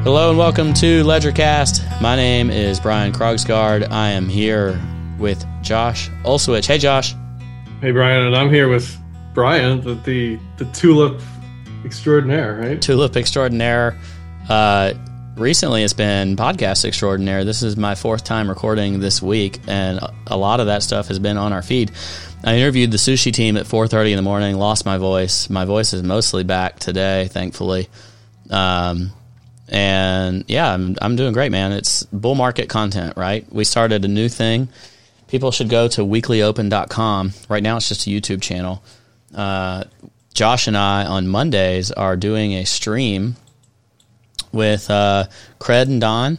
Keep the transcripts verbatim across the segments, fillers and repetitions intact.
Hello and welcome to LedgerCast. My name is Brian Krogsgaard. I am here with Josh Olszewicz. Hey, Josh. Hey, Brian, and I'm here with Brian, the the, the tulip extraordinaire, right? Tulip extraordinaire. Uh, recently, it's been podcast extraordinaire. This is my fourth time recording this week, and a lot of that stuff has been on our feed. I interviewed the sushi team at four thirty in the morning, lost my voice. My voice is mostly back today, thankfully. Um, and yeah, I'm I'm doing great, man. It's bull market content, right? We started a new thing. People should go to weekly open dot com. Right now, it's just a YouTube channel. Uh, Josh and I on Mondays are doing a stream with uh, Cred and Don,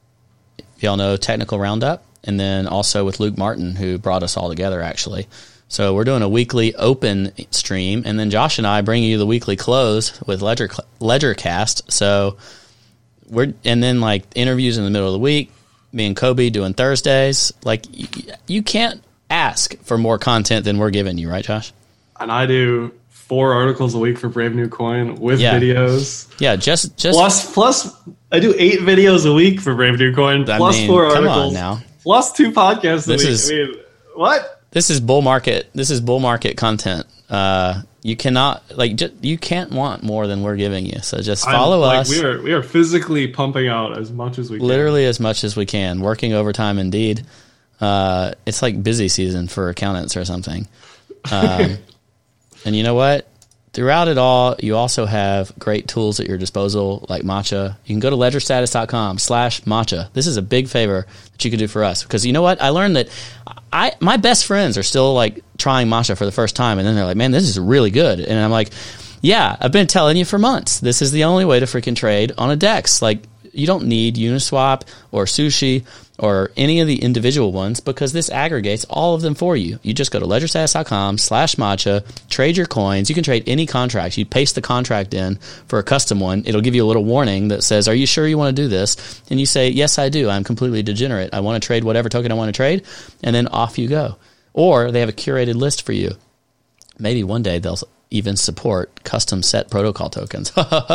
if y'all know Technical Roundup, and then also with Luke Martin, who brought us all together, actually. So we're doing a weekly open stream, and then Josh and I bring you the weekly close with Ledger LedgerCast. So we're and then like interviews in the middle of the week. Me and Kobe doing Thursdays. Like you, you can't ask for more content than we're giving you, right, Josh? And I do four articles a week for Brave New Coin with yeah. videos. Yeah, just just plus plus I do eight videos a week for Brave New Coin. I plus mean, four come articles. on now. Plus two podcasts a this week. Is, I mean, what? This is bull market. This is bull market content. Uh, you cannot like just, you can't want more than we're giving you. So just follow I'm, like, us. We are we are physically pumping out as much as we can. Literally as much as we can. Working overtime, indeed. Uh, it's like busy season for accountants or something. Um, and you know what? Throughout it all, you also have great tools at your disposal, like Matcha. You can go to ledger status dot com slash Matcha. This is a big favor that you can do for us. Because you know what? I learned that I my best friends are still like trying Matcha for the first time. And then they're like, man, this is really good. And I'm like, yeah, I've been telling you for months. This is the only way to freaking trade on a DEX. Like, you don't need Uniswap or Sushi or any of the individual ones because this aggregates all of them for you. You just go to ledger status dot com slash matcha, trade your coins. You can trade any contract. You paste the contract in for a custom one. It'll give you a little warning that says, are you sure you want to do this? And you say, yes, I do. I'm completely degenerate. I want to trade whatever token I want to trade. And then off you go. Or they have a curated list for you. Maybe one day they'll even support custom set protocol tokens.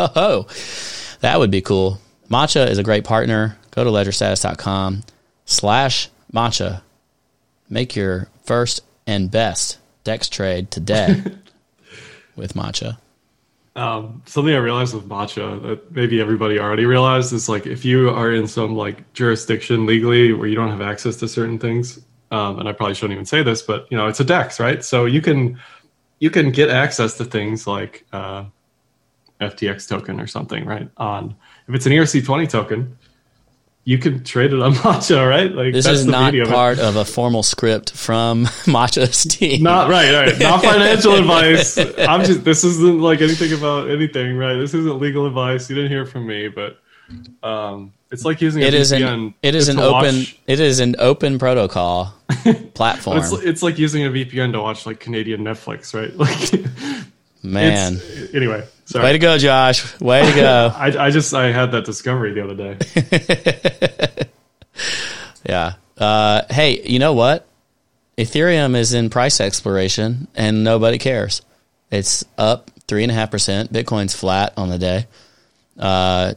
That would be cool. Matcha is a great partner. Go to ledger status dot com slash Matcha. Make your first and best DEX trade today with Matcha. Um, something I realized with Matcha that maybe everybody already realized is like if you are in some like jurisdiction legally where you don't have access to certain things, um, and I probably shouldn't even say this, but you know, it's a DEX, right? So you can you can get access to things like uh, F T X token or something, right? On if it's an E R C twenty token, you can trade it on Matcha, right? Like this that's is the not of part of a formal script from Matcha's team. Not right, right. Not financial advice. I'm just. This isn't like anything about anything, right? This isn't legal advice. You didn't hear from me, but um, it's like using a it is V P N. An, it is an open. Watch. It is an open protocol platform. it's, it's like using a V P N to watch like Canadian Netflix, right? Like, man. Anyway. Sorry. Way to go, Josh. Way to go. I, I just, I had that discovery the other day. yeah. Uh, hey, you know what? Ethereum is in price exploration and nobody cares. It's up three and a half percent. Bitcoin's flat on the day. Uh,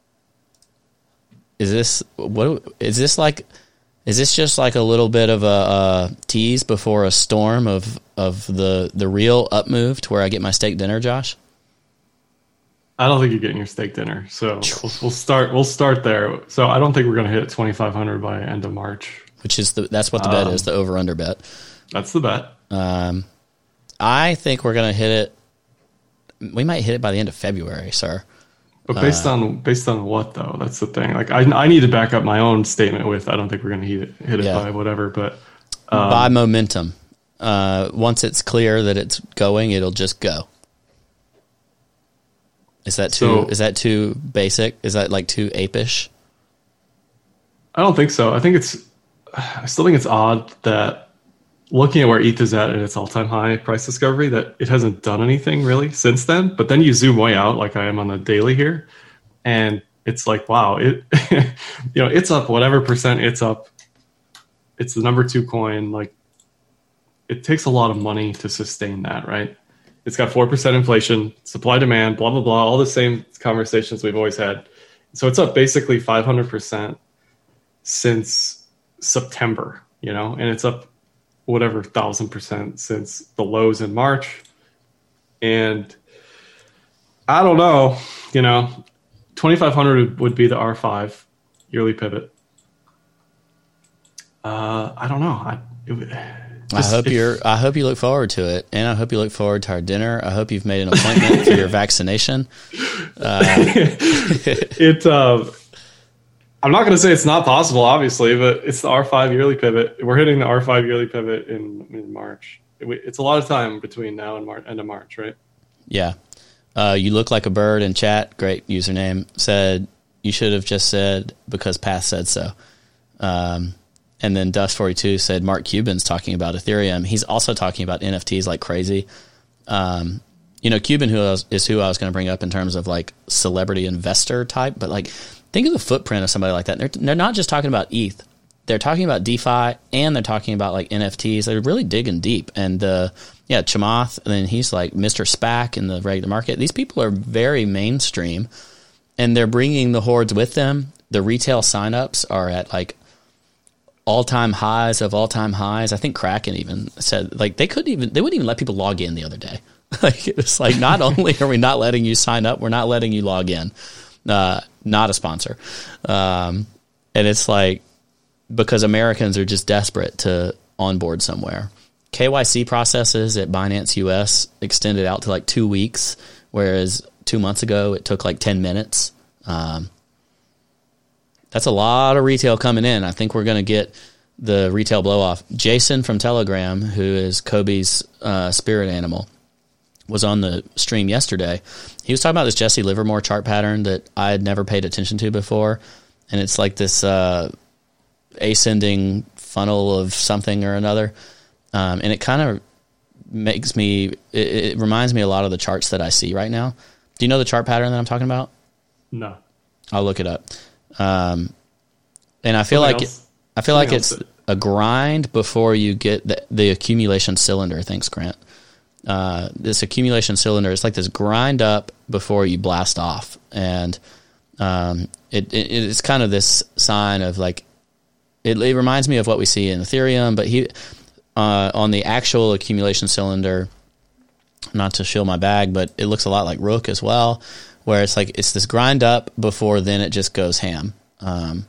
is this, what, is this like, is this just like a little bit of a, a tease before a storm of, of the, the real up move to where I get my steak dinner, Josh? I don't think you're getting your steak dinner, so we'll, we'll start. We'll start there. So I don't think we're going to hit twenty-five hundred by end of March. Which is the that's what the bet um, is, the over under bet. That's the bet. Um, I think we're going to hit it. We might hit it by the end of February, sir. But based uh, on based on what though? That's the thing. Like I I need to back up my own statement with. I don't think we're going to hit it hit it yeah. by whatever, but um, by momentum. Uh, once it's clear that it's going, it'll just go. Is that too? So, is that too basic? Is that like too apish? I don't think so. I think it's. I still think it's odd that looking at where E T H is at at its all-time high price discovery, that it hasn't done anything really since then. But then you zoom way out, like I am on the daily here, and it's like, wow, it. you know, it's up whatever percent it's up. It's the number two coin. Like, it takes a lot of money to sustain that, right? It's got four percent inflation, supply demand, blah, blah, blah, all the same conversations we've always had. So it's up basically five hundred percent since September, you know, and it's up whatever thousand percent since the lows in March. And I don't know, you know, twenty-five hundred would be the R five yearly pivot. Uh, I don't know. I, it, just, I hope you're. I hope you look forward to it, and I hope you look forward to our dinner. I hope you've made an appointment for your vaccination. Uh, it. Uh, I'm not going to say it's not possible, obviously, but it's the R five yearly pivot. We're hitting the R five yearly pivot in, in March. It, it's a lot of time between now and March, end of March, right? Yeah. Uh, you look like a bird in chat. Great username. Said you should have just said because Path said so. Um, and then Dust forty-two said Mark Cuban's talking about Ethereum. He's also talking about N F Ts like crazy. Um, you know, Cuban who I was, is who I was going to bring up in terms of like celebrity investor type, but like think of the footprint of somebody like that. They're, they're not just talking about E T H. They're talking about DeFi and they're talking about like N F Ts. They're really digging deep. And uh, yeah, Chamath, and then he's like Mister SPAC in the regular market. These people are very mainstream and they're bringing the hordes with them. The retail signups are at like all-time highs of all-time highs. I think Kraken even said like they couldn't even, they wouldn't even let people log in the other day. Like it was like, not only are we not letting you sign up, we're not letting you log in. Uh, not a sponsor. Um, and it's like, because Americans are just desperate to onboard somewhere. K Y C processes at Binance U S extended out to like two weeks, whereas two months ago it took like ten minutes. Um, that's a lot of retail coming in. I think we're going to get the retail blow off. Jason from Telegram, who is Kobe's uh, spirit animal, was on the stream yesterday. He was talking about this Jesse Livermore chart pattern that I had never paid attention to before. And it's like this uh, ascending funnel of something or another. Um, and it kind of makes me, it, it reminds me a lot of the charts that I see right now. Do you know the chart pattern that I'm talking about? No. I'll look it up. Um, and I feel Something like, it, I feel Something like it's that... a grind before you get the, the accumulation cylinder. Thanks, Grant. Uh, this accumulation cylinder is like this grind up before you blast off. And um, it, it it's kind of this sign of like, it, it reminds me of what we see in Ethereum, but he uh, on the actual accumulation cylinder, not to shill my bag, but it looks a lot like Rook as well, where it's like it's this grind up before then it just goes ham. Um,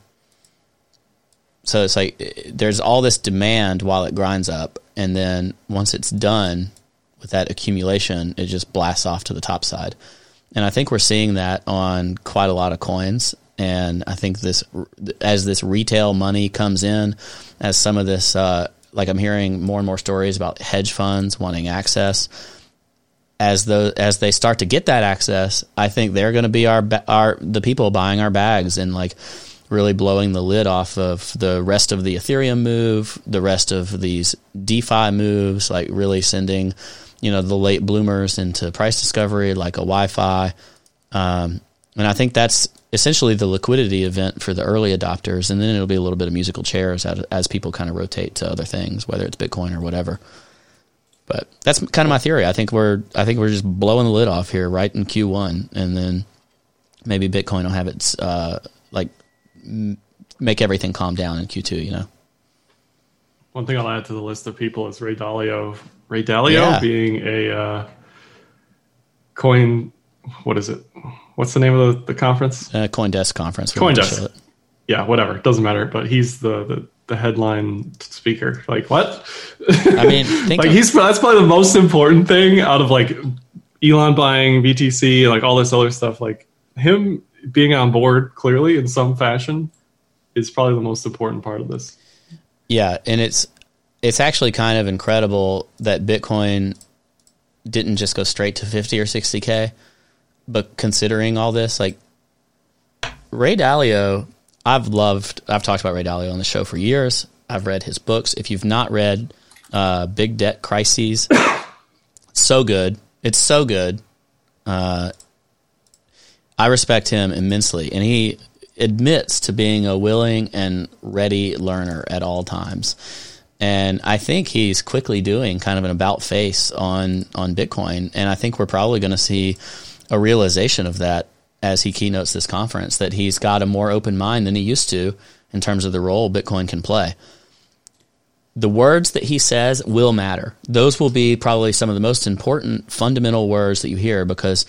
so it's like there's all this demand while it grinds up, and then once it's done with that accumulation, it just blasts off to the top side. And I think we're seeing that on quite a lot of coins. And I think this, as this retail money comes in, as some of this, uh, like I'm hearing more and more stories about hedge funds wanting access. As the as they start to get that access, I think they're going to be our our the people buying our bags and like really blowing the lid off of the rest of the Ethereum move, the rest of these DeFi moves, like really sending, you know, the late bloomers into price discovery, like a Wi-Fi. Um, and I think that's essentially the liquidity event for the early adopters. And then it'll be a little bit of musical chairs as, as people kind of rotate to other things, whether it's Bitcoin or whatever. But that's kind of my theory. I think we're, I think we're just blowing the lid off here right in Q one. And then maybe Bitcoin will have its, uh, like m- make everything calm down in Q two, you know? One thing I'll add to the list of people is Ray Dalio. Ray Dalio yeah. being a uh, coin, what is it? What's the name of the, the conference? Uh, CoinDesk conference. CoinDesk. Yeah, whatever. It doesn't matter. But he's the, the, the headline speaker. Like, what? I mean, think like of, he's that's probably the most important thing out of like Elon buying B T C, like all this other stuff. Like him being on board clearly in some fashion is probably the most important part of this. Yeah, and it's it's actually kind of incredible that Bitcoin didn't just go straight to fifty or sixty K. But considering all this, like Ray Dalio, I've loved, I've talked about Ray Dalio on the show for years. I've read his books. If you've not read uh, Big Debt Crises, so good. It's so good. Uh, I respect him immensely. And he admits to being a willing and ready learner at all times. And I think he's quickly doing kind of an about face on, on Bitcoin. And I think we're probably going to see a realization of that as he keynotes this conference, that he's got a more open mind than he used to in terms of the role Bitcoin can play. The words that he says will matter. Those will be probably some of the most important fundamental words that you hear, because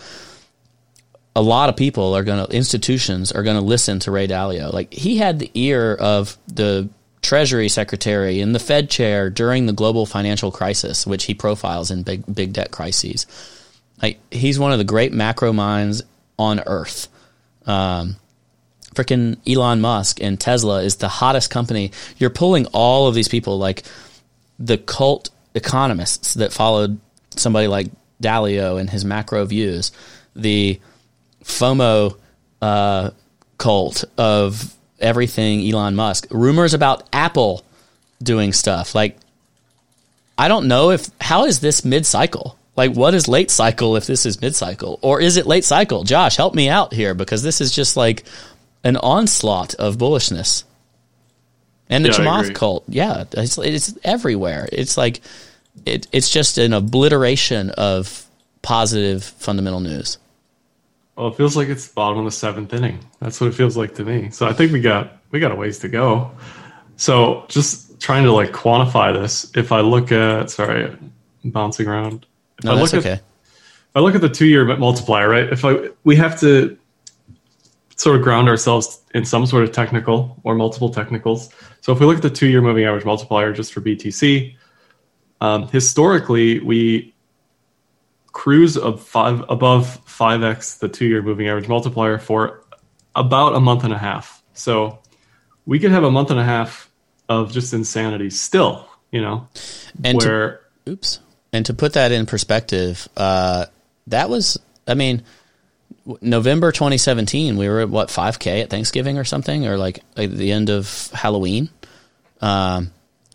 a lot of people are going to, institutions are going to listen to Ray Dalio. Like, he had the ear of the Treasury Secretary and the Fed chair during the global financial crisis, which he profiles in Big Big Debt Crises. Like, he's one of the great macro minds on earth. Um, freaking Elon Musk and Tesla is the hottest company. You're pulling all of these people, like the cult economists that followed somebody like Dalio and his macro views, the FOMO uh, cult of everything Elon Musk, rumors about Apple doing stuff. Like, I don't know if, how is this mid-cycle? Like, what is late cycle if this is mid-cycle? Or is it late cycle? Josh, help me out here, because this is just like an onslaught of bullishness. And the yeah, Chamath cult, yeah, it's, it's everywhere. It's like, it, it's just an obliteration of positive fundamental news. Well, it feels like it's the bottom of the seventh inning. That's what it feels like to me. So I think we got we got a ways to go. So just trying to like quantify this. If I look at, sorry, I'm bouncing around. If No, I that's look okay. At, if I look at the two-year multiplier, right? If I we have to sort of ground ourselves in some sort of technical or multiple technicals. So if we look at the two-year moving average multiplier just for B T C, um, historically we cruise of five above five x the two-year moving average multiplier for about a month and a half. So we could have a month and a half of just insanity still, you know, And where to, oops. And to put that in perspective, uh, that was, I mean, November twenty seventeen, we were at what, five K at Thanksgiving or something, or like at the end of Halloween. Um,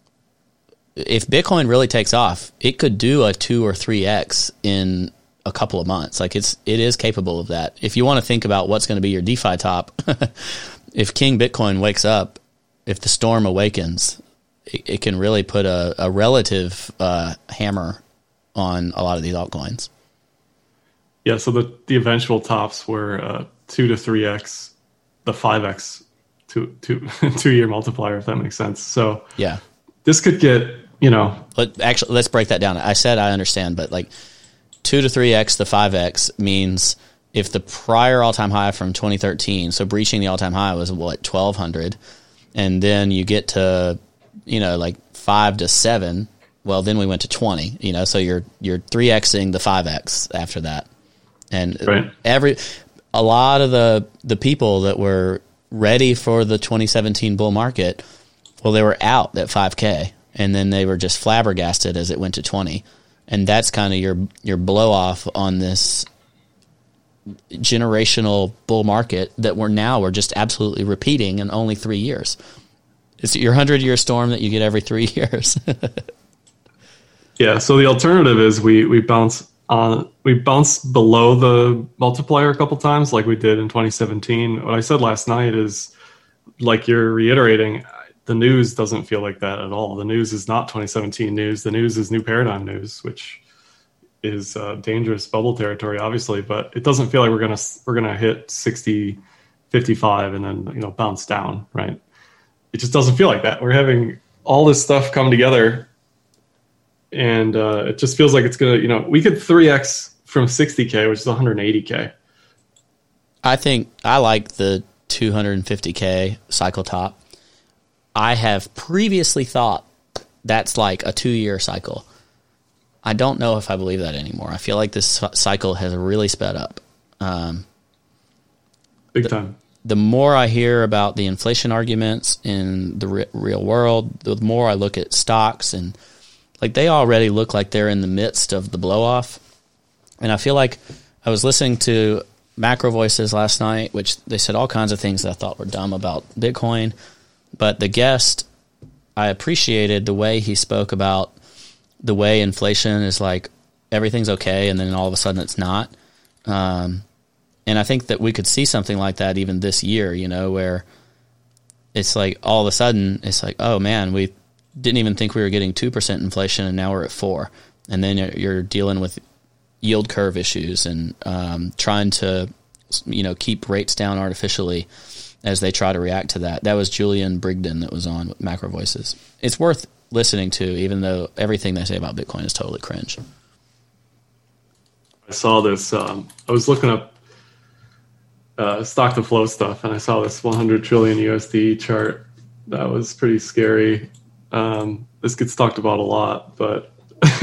if Bitcoin really takes off, it could do a two or three X in a couple of months. Like, it's, it is capable of that. If you want to think about what's going to be your DeFi top, if King Bitcoin wakes up, if the storm awakens, it, it can really put a, a relative uh, hammer on a lot of these altcoins. yeah, so the, the eventual tops were uh, two to three X, the five X two, two, two-year multiplier, if that makes sense. So Yeah. this could get, you know, But actually, let's break that down. I said I understand, but like two to three X the five X means if the prior all-time high from twenty thirteen, so breaching the all-time high was what, twelve hundred, and then you get to, you know, like five to seven, well, then we went to twenty, you know, so you're you're three Xing the five X after that. And Right. every a lot of the the people that were ready for the twenty seventeen bull market, well, they were out at five K, and then they were just flabbergasted as it went to twenty. And that's kind of your your blow off on this generational bull market that we're now we're just absolutely repeating in only three years. It's your hundred year storm that you get every three years. yeah. So the alternative is we we bounce on we bounce below the multiplier a couple times, like we did in twenty seventeen. What I said last night is, like you're reiterating, the news doesn't feel like that at all. The news is not twenty seventeen news. The news is new paradigm news, which is uh, dangerous bubble territory, obviously. But it doesn't feel like we're gonna we're gonna hit sixty, fifty-five, and then you know bounce down, right? It just doesn't feel like that. We're having all this stuff come together, and uh, it just feels like it's gonna. You know, we could three X from sixty K, which is one hundred eighty K. I think I like the two hundred fifty K cycle top. I have previously thought that's like a two-year cycle. I don't know if I believe that anymore. I feel like this cycle has really sped up. Um, Big the, time. The more I hear about the inflation arguments in the re- real world, the more I look at stocks, and like they already look like they're in the midst of the blow-off. And I feel like I was listening to Macro Voices last night, which they said all kinds of things that I thought were dumb about Bitcoin. But the guest, I appreciated the way he spoke about the way inflation is like everything's okay, and then all of a sudden it's not. Um, and I think that we could see something like that even this year, you know, where it's like all of a sudden it's like, oh man, we didn't even think we were getting two percent inflation, and now we're at four. And then you're, you're dealing with yield curve issues and um, trying to you know, keep rates down artificially as they try to react to that. That was Julian Brigden that was on with Macro Voices. It's worth listening to, even though everything they say about Bitcoin is totally cringe. I saw this. Um, I was looking up uh, stock to flow stuff, and I saw this one hundred trillion U S D chart. That was pretty scary. Um, this gets talked about a lot, but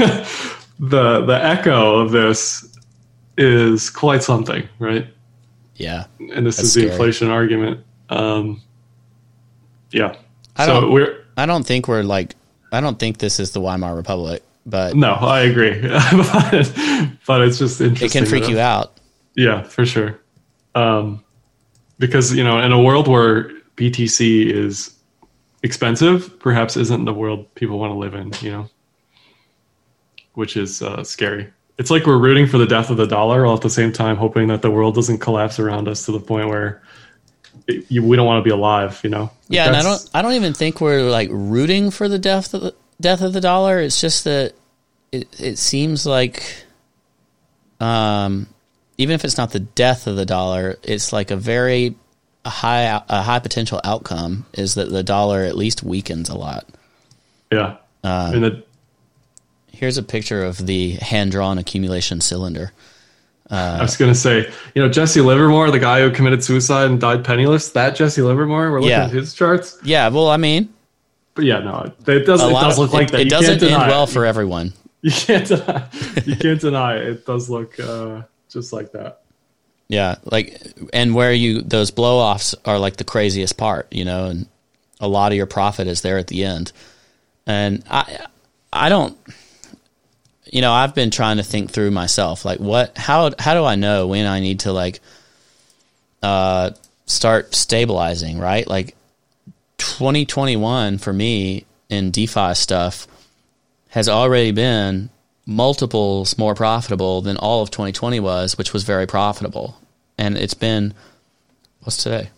the the echo of this is quite something, right? Yeah, and this is the scary inflation argument. Um, yeah, I so don't, we're. I don't think we're like. I don't think this is the Weimar Republic, but no, I agree. but, but it's just interesting. It can freak you out. Yeah, for sure. Um, because you know, in a world where B T C is expensive, perhaps isn't the world people want to live in. You know, which is uh, scary. It's like we're rooting for the death of the dollar, while at the same time hoping that the world doesn't collapse around us to the point where it, you, we don't want to be alive, you know? Yeah, and I don't I don't even think we're like rooting for the death of the death of the dollar. It's just that it it seems like um even if it's not the death of the dollar, it's like a very a high a high potential outcome is that the dollar at least weakens a lot. Yeah. Um, and the Here's a picture of the hand-drawn accumulation cylinder. Uh, I was going to say, you know, Jesse Livermore, the guy who committed suicide and died penniless, that Jesse Livermore, we're looking yeah. at his charts. Yeah, well, I mean. But yeah, no, it does, it does of, look like it, that. It you doesn't can't end deny well it. for everyone. You can't deny, you can't deny it. It does look uh, just like that. Yeah, like, and where you, those blow-offs are like the craziest part, you know, and a lot of your profit is there at the end. And I, I don't... You know, I've been trying to think through myself, like what, how, how do I know when I need to like, uh, start stabilizing, right? Like twenty twenty-one for me in DeFi stuff has already been multiples more profitable than all of twenty twenty was, which was very profitable. And it's been, what's today?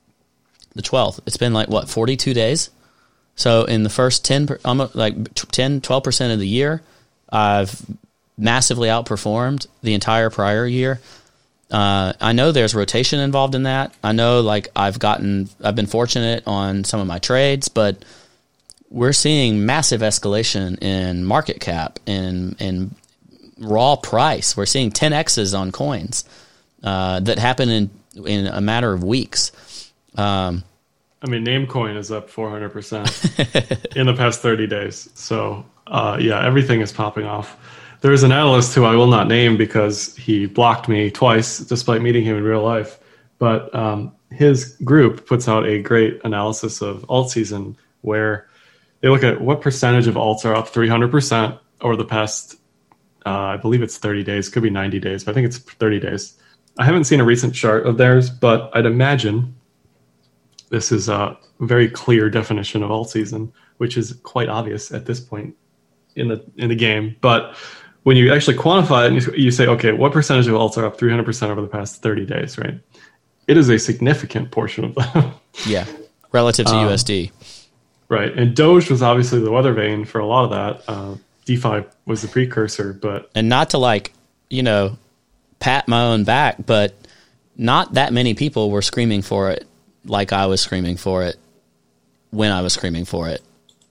The twelfth. It's been like what, forty-two days? So in the first ten, almost like ten, twelve percent of the year, I've massively outperformed the entire prior year. Uh, I know there's rotation involved in that. I know like I've gotten, I've been fortunate on some of my trades, but we're seeing massive escalation in market cap and in raw price. We're seeing ten X's on coins uh, that happen in in a matter of weeks. Um, I mean, Namecoin is up four hundred percent in the past thirty days. So, uh, yeah, everything is popping off. There is an analyst who I will not name because he blocked me twice despite meeting him in real life. But um, his group puts out a great analysis of alt season where they look at what percentage of alts are up three hundred percent over the past, uh, I believe it's thirty days, could be ninety days, but I think it's thirty days. I haven't seen a recent chart of theirs, but I'd imagine this is a very clear definition of alt season, which is quite obvious at this point in the in the game. But when you actually quantify it and you, you say, okay, what percentage of alts are up three hundred percent over the past thirty days, right? It is a significant portion of them. Yeah, relative to um, U S D. Right. And Doge was obviously the weather vane for a lot of that. Uh, DeFi was the precursor, but... And not to like, you know, pat my own back, but not that many people were screaming for it like I was screaming for it when I was screaming for it,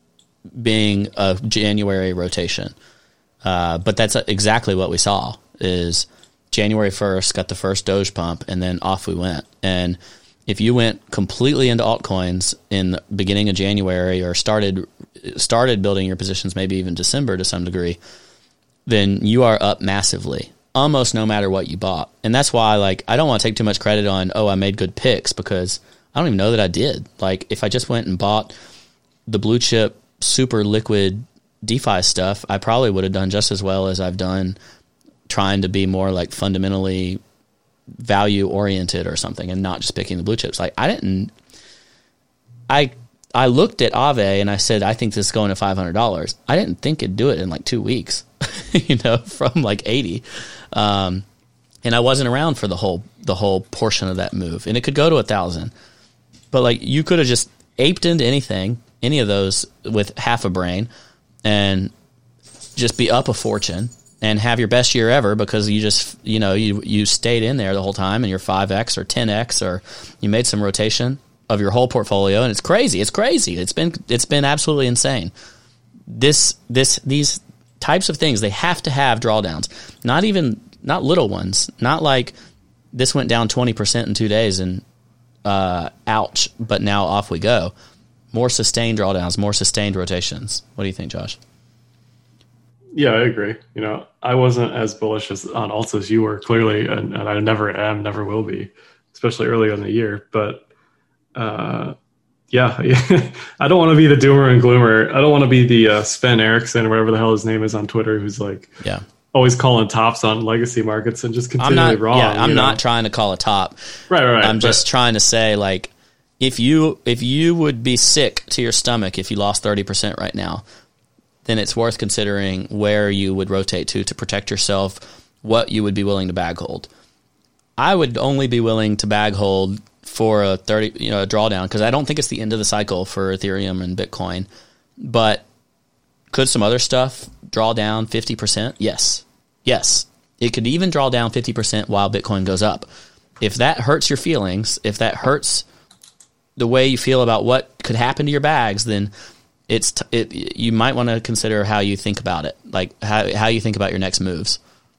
being a January rotation. Uh, but that's exactly what we saw is January first got the first Doge pump and then off we went. And if you went completely into altcoins in the beginning of January or started started building your positions maybe even December to some degree, then you are up massively, almost no matter what you bought. And that's why like I don't want to take too much credit on, oh, I made good picks because I don't even know that I did. Like if I just went and bought the blue chip super liquid DeFi stuff, I probably would have done just as well as I've done trying to be more like fundamentally value oriented or something and not just picking the blue chips. Like I didn't, I, I looked at Aave and I said, I think this is going to five hundred dollars. I didn't think it'd do it in like two weeks, you know, from like eighty. Um, and I wasn't around for the whole, the whole portion of that move, and it could go to a thousand, but like you could have just aped into anything, any of those with half a brain and just be up a fortune and have your best year ever because you just, you know, you you stayed in there the whole time and you're five X or ten X or you made some rotation of your whole portfolio, and it's crazy. It's crazy. It's been it's been absolutely insane. This this these types of things, they have to have drawdowns. Not even not little ones. Not like this went down twenty percent in two days and uh, ouch, but now off we go. More sustained drawdowns, more sustained rotations. What do you think, Josh? Yeah, I agree. You know, I wasn't as bullish as on alts as you were, clearly, and, and I never am, never will be, especially early in the year. But uh, yeah, I don't want to be the doomer and gloomer. I don't want to be the uh, Sven Erickson or whatever the hell his name is on Twitter, who's like, yeah, always calling tops on legacy markets and just I'm continually not, wrong. Yeah, I'm you know? not trying to call a top. Right, right, right. I'm but, just trying to say, like, if you if you would be sick to your stomach if you lost thirty percent right now, then it's worth considering where you would rotate to to protect yourself, what you would be willing to bag hold. I would only be willing to bag hold for a thirty, you know, a drawdown, because I don't think it's the end of the cycle for Ethereum and Bitcoin. But could some other stuff draw down fifty percent? Yes. Yes. It could even draw down fifty percent while Bitcoin goes up. If that hurts your feelings, if that hurts the way you feel about what could happen to your bags, then it's t- it, you might want to consider how you think about it, like how how you think about your next moves.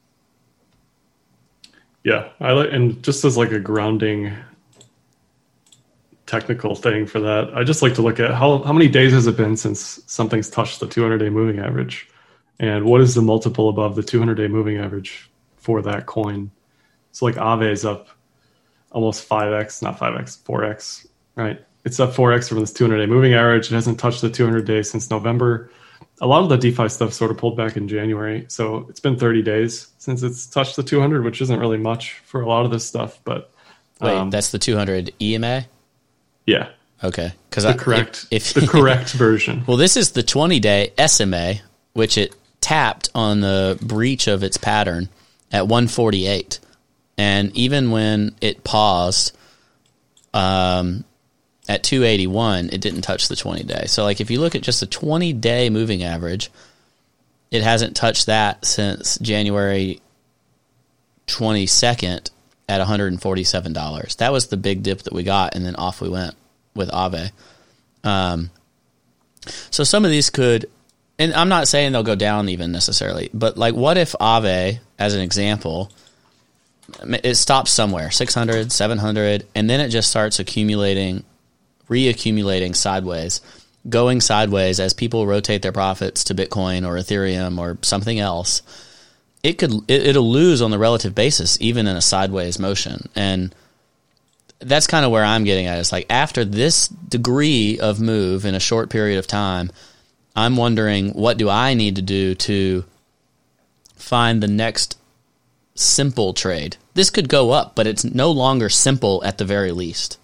Yeah, I like, and just as like a grounding technical thing for that, I just like to look at how how many days has it been since something's touched the two hundred day moving average, and what is the multiple above the two hundred day moving average for that coin. So like Aave is up almost five X, not five X, four X, right? It's up four X from this two hundred day moving average. It hasn't touched the two hundred days since November. A lot of the DeFi stuff sort of pulled back in January. So it's been thirty days since it's touched the two hundred, which isn't really much for a lot of this stuff. But Wait, um, that's the two hundred E M A? yeah. Okay. Because The correct, if, if, the correct version. Well, this is the twenty day S M A, which it tapped on the breach of its pattern at one forty-eight. And even when it paused um, at two eighty-one, it didn't touch the twenty day. So like if you look at just the twenty day moving average, it hasn't touched that since January twenty-second at one hundred forty-seven dollars. That was the big dip that we got, and then off we went with Aave. Um, so some of these could, and I'm not saying they'll go down even necessarily, but like what if Aave, as an example, it stops somewhere, six hundred, seven hundred, and then it just starts accumulating, reaccumulating sideways, going sideways as people rotate their profits to Bitcoin or Ethereum or something else. It could, it, it'll lose on the relative basis, even in a sideways motion. And that's kind of where I'm getting at. It's like after this degree of move in a short period of time, I'm wondering, what do I need to do to find the next simple trade? This could go up, but it's no longer simple at the very least.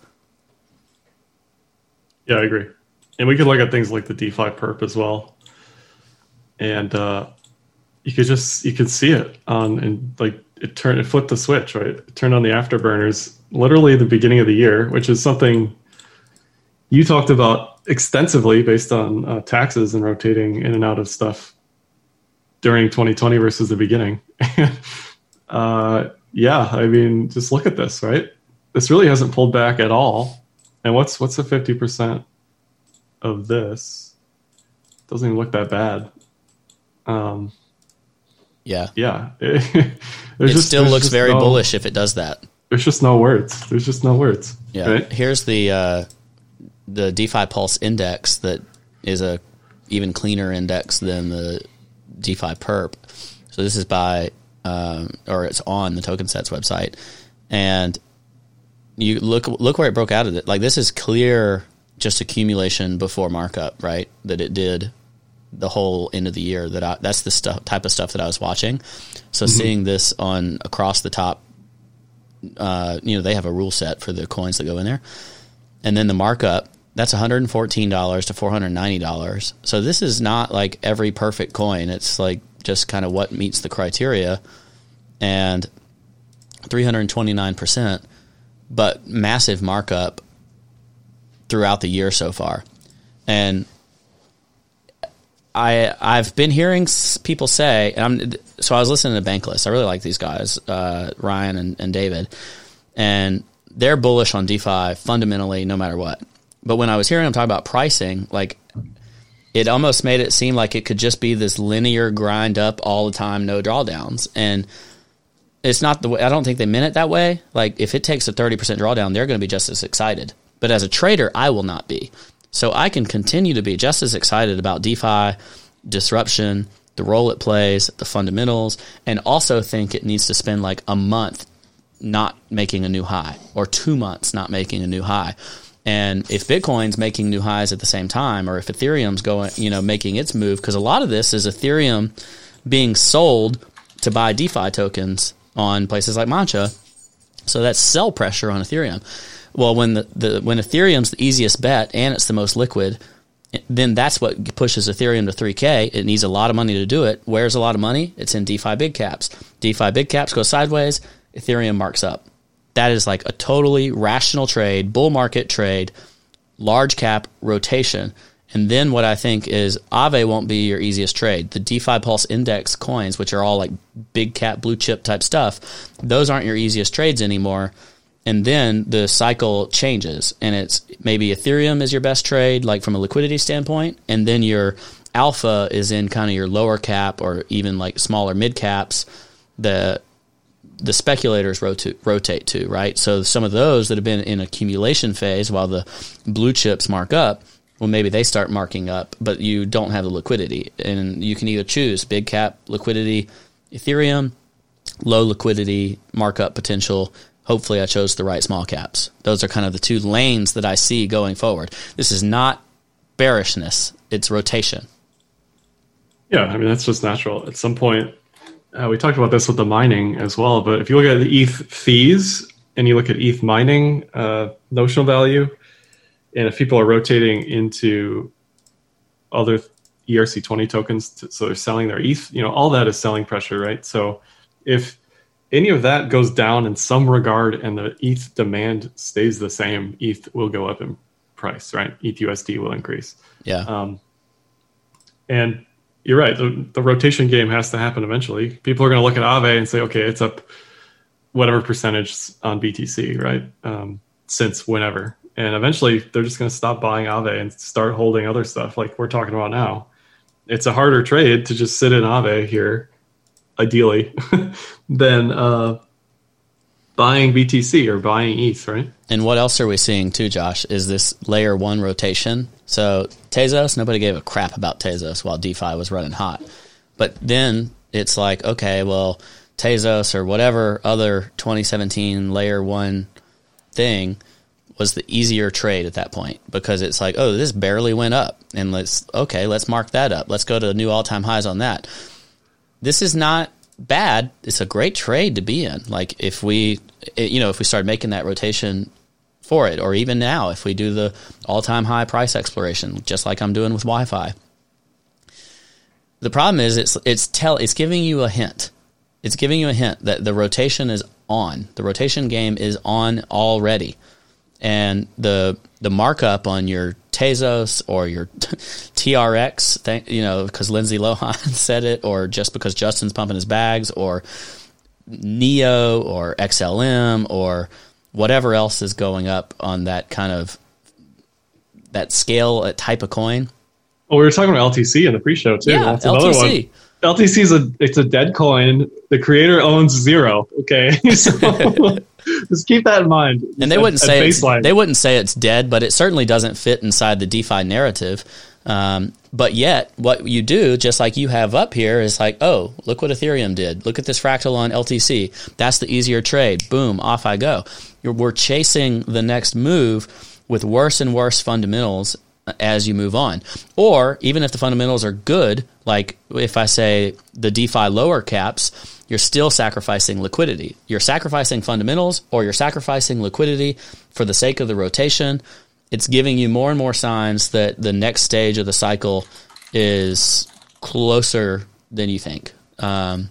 Yeah, I agree. And we could look at things like the DeFi perp as well. And uh, you could just, you could see it on, and like it turned, it flipped the switch, right? It turned on the afterburners literally at the beginning of the year, which is something you talked about extensively based on uh, taxes and rotating in and out of stuff during twenty twenty versus the beginning. uh, yeah, I mean, just look at this, right? This really hasn't pulled back at all. And what's what's the fifty percent of this? Doesn't even look that bad. Um, yeah. Yeah. it just, still looks just very no, bullish if it does that. There's just no words. There's just no words. Yeah. Right? Here's the uh, the DeFi Pulse index that is a even cleaner index than the DeFi perp. So this is by, um, or it's on the TokenSets website, and you look look where it broke out of it. Like this is clear, just accumulation before markup, right? That it did the whole end of the year. That I, that's the stuff type of stuff that I was watching. So mm-hmm. seeing this on across the top, uh, you know, they have a rule set for the coins that go in there, and then the markup. That's one hundred fourteen dollars to four hundred ninety dollars. So this is not like every perfect coin. It's like just kind of what meets the criteria, and three hundred twenty-nine percent, but massive markup throughout the year so far. And I I've been hearing people say, and I'm so I was listening to Bankless. I really like these guys, uh, Ryan and, and David, and they're bullish on DeFi fundamentally, no matter what. But when I was hearing them talk about pricing, like it almost made it seem like it could just be this linear grind up all the time, no drawdowns, and it's not the way. I don't think they meant it that way. Like if it takes a thirty percent drawdown, they're going to be just as excited. But as a trader, I will not be. So I can continue to be just as excited about DeFi, disruption, the role it plays, the fundamentals, and also think it needs to spend like a month not making a new high or two months not making a new high. And if Bitcoin's making new highs at the same time, or if Ethereum's going, you know, making its move, because a lot of this is Ethereum being sold to buy DeFi tokens on places like Mancha. So that's sell pressure on Ethereum. Well, when the, the when Ethereum's the easiest bet and it's the most liquid, then that's what pushes Ethereum to three K. It needs a lot of money to do it. Where's a lot of money? It's in DeFi big caps. DeFi big caps go sideways, Ethereum marks up. That is like a totally rational trade, bull market trade, large cap rotation. And then what I think is Aave won't be your easiest trade. The DeFi Pulse Index coins, which are all like big cap, blue chip type stuff, those aren't your easiest trades anymore. And then the cycle changes, and it's maybe Ethereum is your best trade, like from a liquidity standpoint, and then your alpha is in kind of your lower cap or even like smaller mid caps. The the speculators rotate, rotate to, right? So some of those that have been in accumulation phase while the blue chips mark up, well, maybe they start marking up, but you don't have the liquidity. And you can either choose big cap liquidity Ethereum, low liquidity markup potential. Hopefully I chose the right small caps. Those are kind of the two lanes that I see going forward. This is not bearishness. It's rotation. Yeah, I mean, that's just natural. At some point, uh, we talked about this with the mining as well, but if you look at the E T H fees and you look at E T H mining uh, notional value, and if people are rotating into other E R C twenty tokens, to, so they're selling their E T H, you know, all that is selling pressure, right? So if any of that goes down in some regard and the E T H demand stays the same, E T H will go up in price, right? E T H U S D will increase. Yeah. Um, and you're right. The, the rotation game has to happen eventually. People are going to look at Aave and say, okay, it's up whatever percentage on B T C, right? Um, since whenever. And eventually they're just going to stop buying Aave and start holding other stuff like we're talking about now. It's a harder trade to just sit in Aave here, ideally, than uh, buying B T C or buying E T H, right? And what else are we seeing too, Josh, is this layer one rotation. So Tezos, nobody gave a crap about Tezos while DeFi was running hot. But then it's like, okay, well, Tezos or whatever other twenty seventeen layer one thing was the easier trade at that point, because it's like, oh, this barely went up. And let's, okay, let's mark that up. Let's go to new all-time highs on that. This is not bad. It's a great trade to be in. Like if we, you know, if we start making that rotation for it, or even now, if we do the all-time high price exploration, just like I'm doing with Wi-Fi. The problem is it's, it's tell, it's giving you a hint. It's giving you a hint that the rotation is on. The rotation game is on already. And the, the markup on your Tezos or your T R X, thing, you know, because Lindsay Lohan said it, or just because Justin's pumping his bags, or Neo or X L M or whatever else is going up on that kind of that scale uh, type of coin. Well, we were talking about L T C in the pre-show too. Yeah, That's L T C. Another one. L T C is a it's a dead coin. The creator owns zero. Okay, so just keep that in mind. And they at, wouldn't say it's, baseline. they wouldn't say it's dead, but it certainly doesn't fit inside the DeFi narrative. Um, but yet, what you do, just like you have up here, is like, oh, look what Ethereum did. Look at this fractal on L T C. That's the easier trade. Boom, off I go. You're, we're chasing the next move with worse and worse fundamentals as you move on. Or even if the fundamentals are good, like if I say the DeFi lower caps, you're still sacrificing liquidity. You're sacrificing fundamentals, or you're sacrificing liquidity for the sake of the rotation. It's giving you more and more signs that the next stage of the cycle is closer than you think. Um,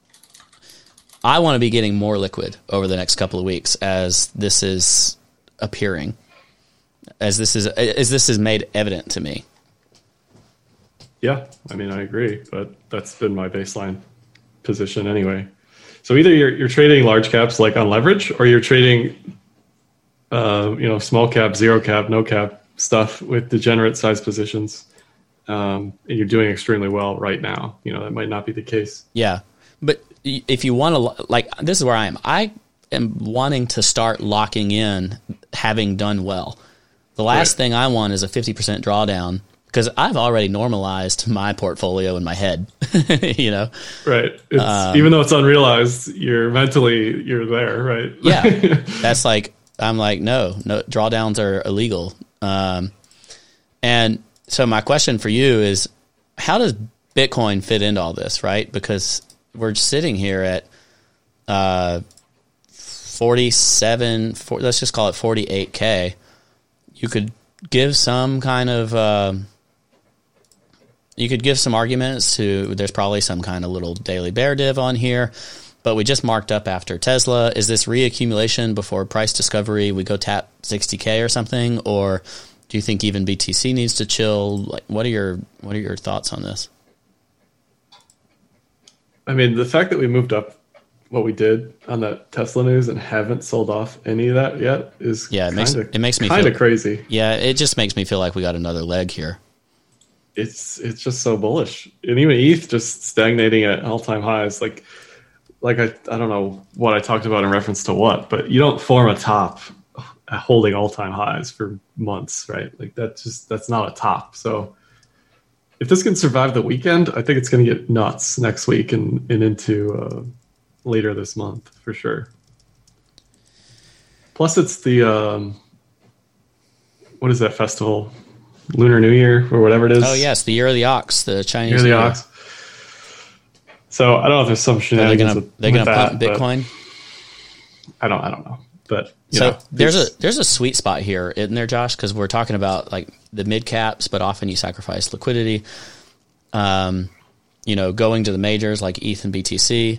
I want to be getting more liquid over the next couple of weeks as this is appearing. As this is as this is made evident to me. Yeah, I mean, I agree, but that's been my baseline position anyway. So either you're you're trading large caps like on leverage, or you're trading, uh, you know, small cap, zero cap, no cap stuff with degenerate size positions, um, and you're doing extremely well right now. You know, that might not be the case. Yeah, but if you want to, like, this is where I am. I am wanting to start locking in, having done well. The last right. thing I want is a fifty percent drawdown, because I've already normalized my portfolio in my head, you know? Right. It's, um, even though it's unrealized, you're mentally, you're there, right? Yeah. That's like, I'm like, no, no, drawdowns are illegal. Um, and so my question for you is, how does Bitcoin fit into all this, right? Because we're sitting here at uh, forty-seven, four, let's just call it forty-eight K. You could give some kind of... Uh, You could give some arguments to, there's probably some kind of little daily bear div on here, but we just marked up after Tesla. Is this reaccumulation before price discovery? We go tap sixty K or something, or do you think even B T C needs to chill? Like, what are your what are your thoughts on this? I mean, the fact that we moved up what we did on that Tesla news and haven't sold off any of that yet is yeah, it makes kinda, it makes me kind of feel, crazy. Yeah, it just makes me feel like we got another leg here. It's it's just so bullish, and even E T H just stagnating at all time highs. Like like I I don't know what I talked about in reference to what, but you don't form a top holding all time highs for months, right? Like that just that's not a top. So if this can survive the weekend, I think it's going to get nuts next week and and into uh, later this month for sure. Plus, it's the um, what is that festival? Lunar New Year or whatever it is. Oh yes, the Year of the Ox, the Chinese Year of the Year. Ox. So I don't know if there's some shenanigans. Are they going to pump Bitcoin? I don't. I don't know. But you so know, there's a there's a sweet spot here, isn't there, Josh? Because we're talking about like the mid caps, but often you sacrifice liquidity. Um, you know, going to the majors like E T H and B T C.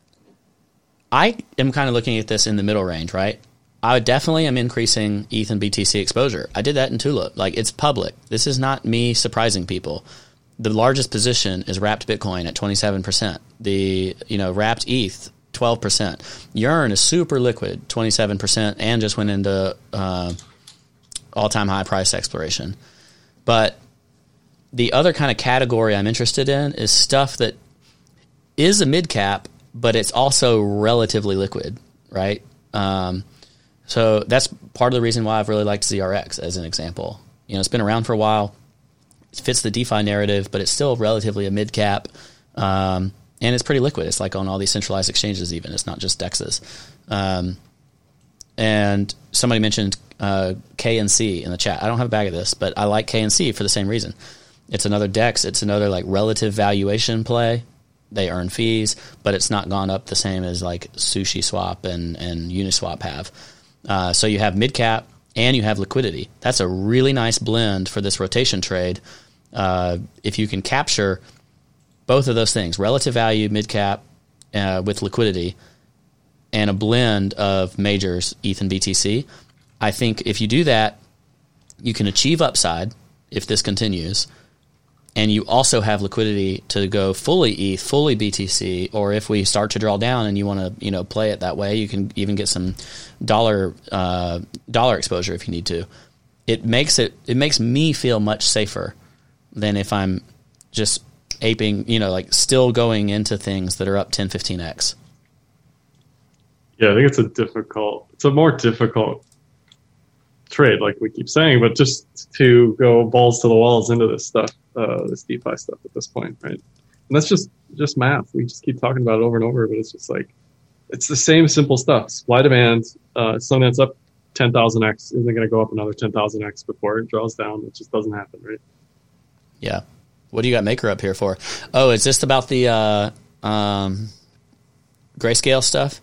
I am kind of looking at this in the middle range, right? I definitely am increasing E T H and B T C exposure. I did that in Tulip. Like, it's public. This is not me surprising people. The largest position is wrapped Bitcoin at twenty-seven percent. The, you know, wrapped E T H, twelve percent. Yearn is super liquid, twenty-seven percent, and just went into uh, all-time high price exploration. But the other kind of category I'm interested in is stuff that is a mid-cap, but it's also relatively liquid, right? Um So that's part of the reason why I've really liked Z R X as an example. You know, it's been around for a while. It fits the DeFi narrative, but it's still relatively a mid cap, um, and it's pretty liquid. It's like on all these centralized exchanges. Even it's not just dexes. Um, and somebody mentioned uh, K N C in the chat. I don't have a bag of this, but I like K N C for the same reason. It's another DEX. It's another like relative valuation play. They earn fees, but it's not gone up the same as like Sushi Swap and and Uniswap have. Uh, so you have mid-cap and you have liquidity. That's a really nice blend for this rotation trade. Uh, if you can capture both of those things, relative value, mid-cap uh, with liquidity, and a blend of majors, E T H and B T C, I think if you do that, you can achieve upside if this continues, and you also have liquidity to go fully E T H, fully B T C, or if we start to draw down and you want to, you know, play it that way, you can even get some dollar uh, dollar exposure if you need to. It makes it it makes me feel much safer than if I'm just aping, you know, like still going into things that are up ten, fifteen x. Yeah, I think it's a difficult, it's a more difficult trade, like we keep saying, but just to go balls to the walls into this stuff, uh, this DeFi stuff at this point, right? And that's just just math. We just keep talking about it over and over, but it's just like, it's the same simple stuff. Supply demand, uh, something that's up ten thousand x isn't going to go up another ten thousand x before it draws down. It just doesn't happen, right? Yeah. What do you got Maker up here for? Oh, is this about the uh, um, Grayscale stuff?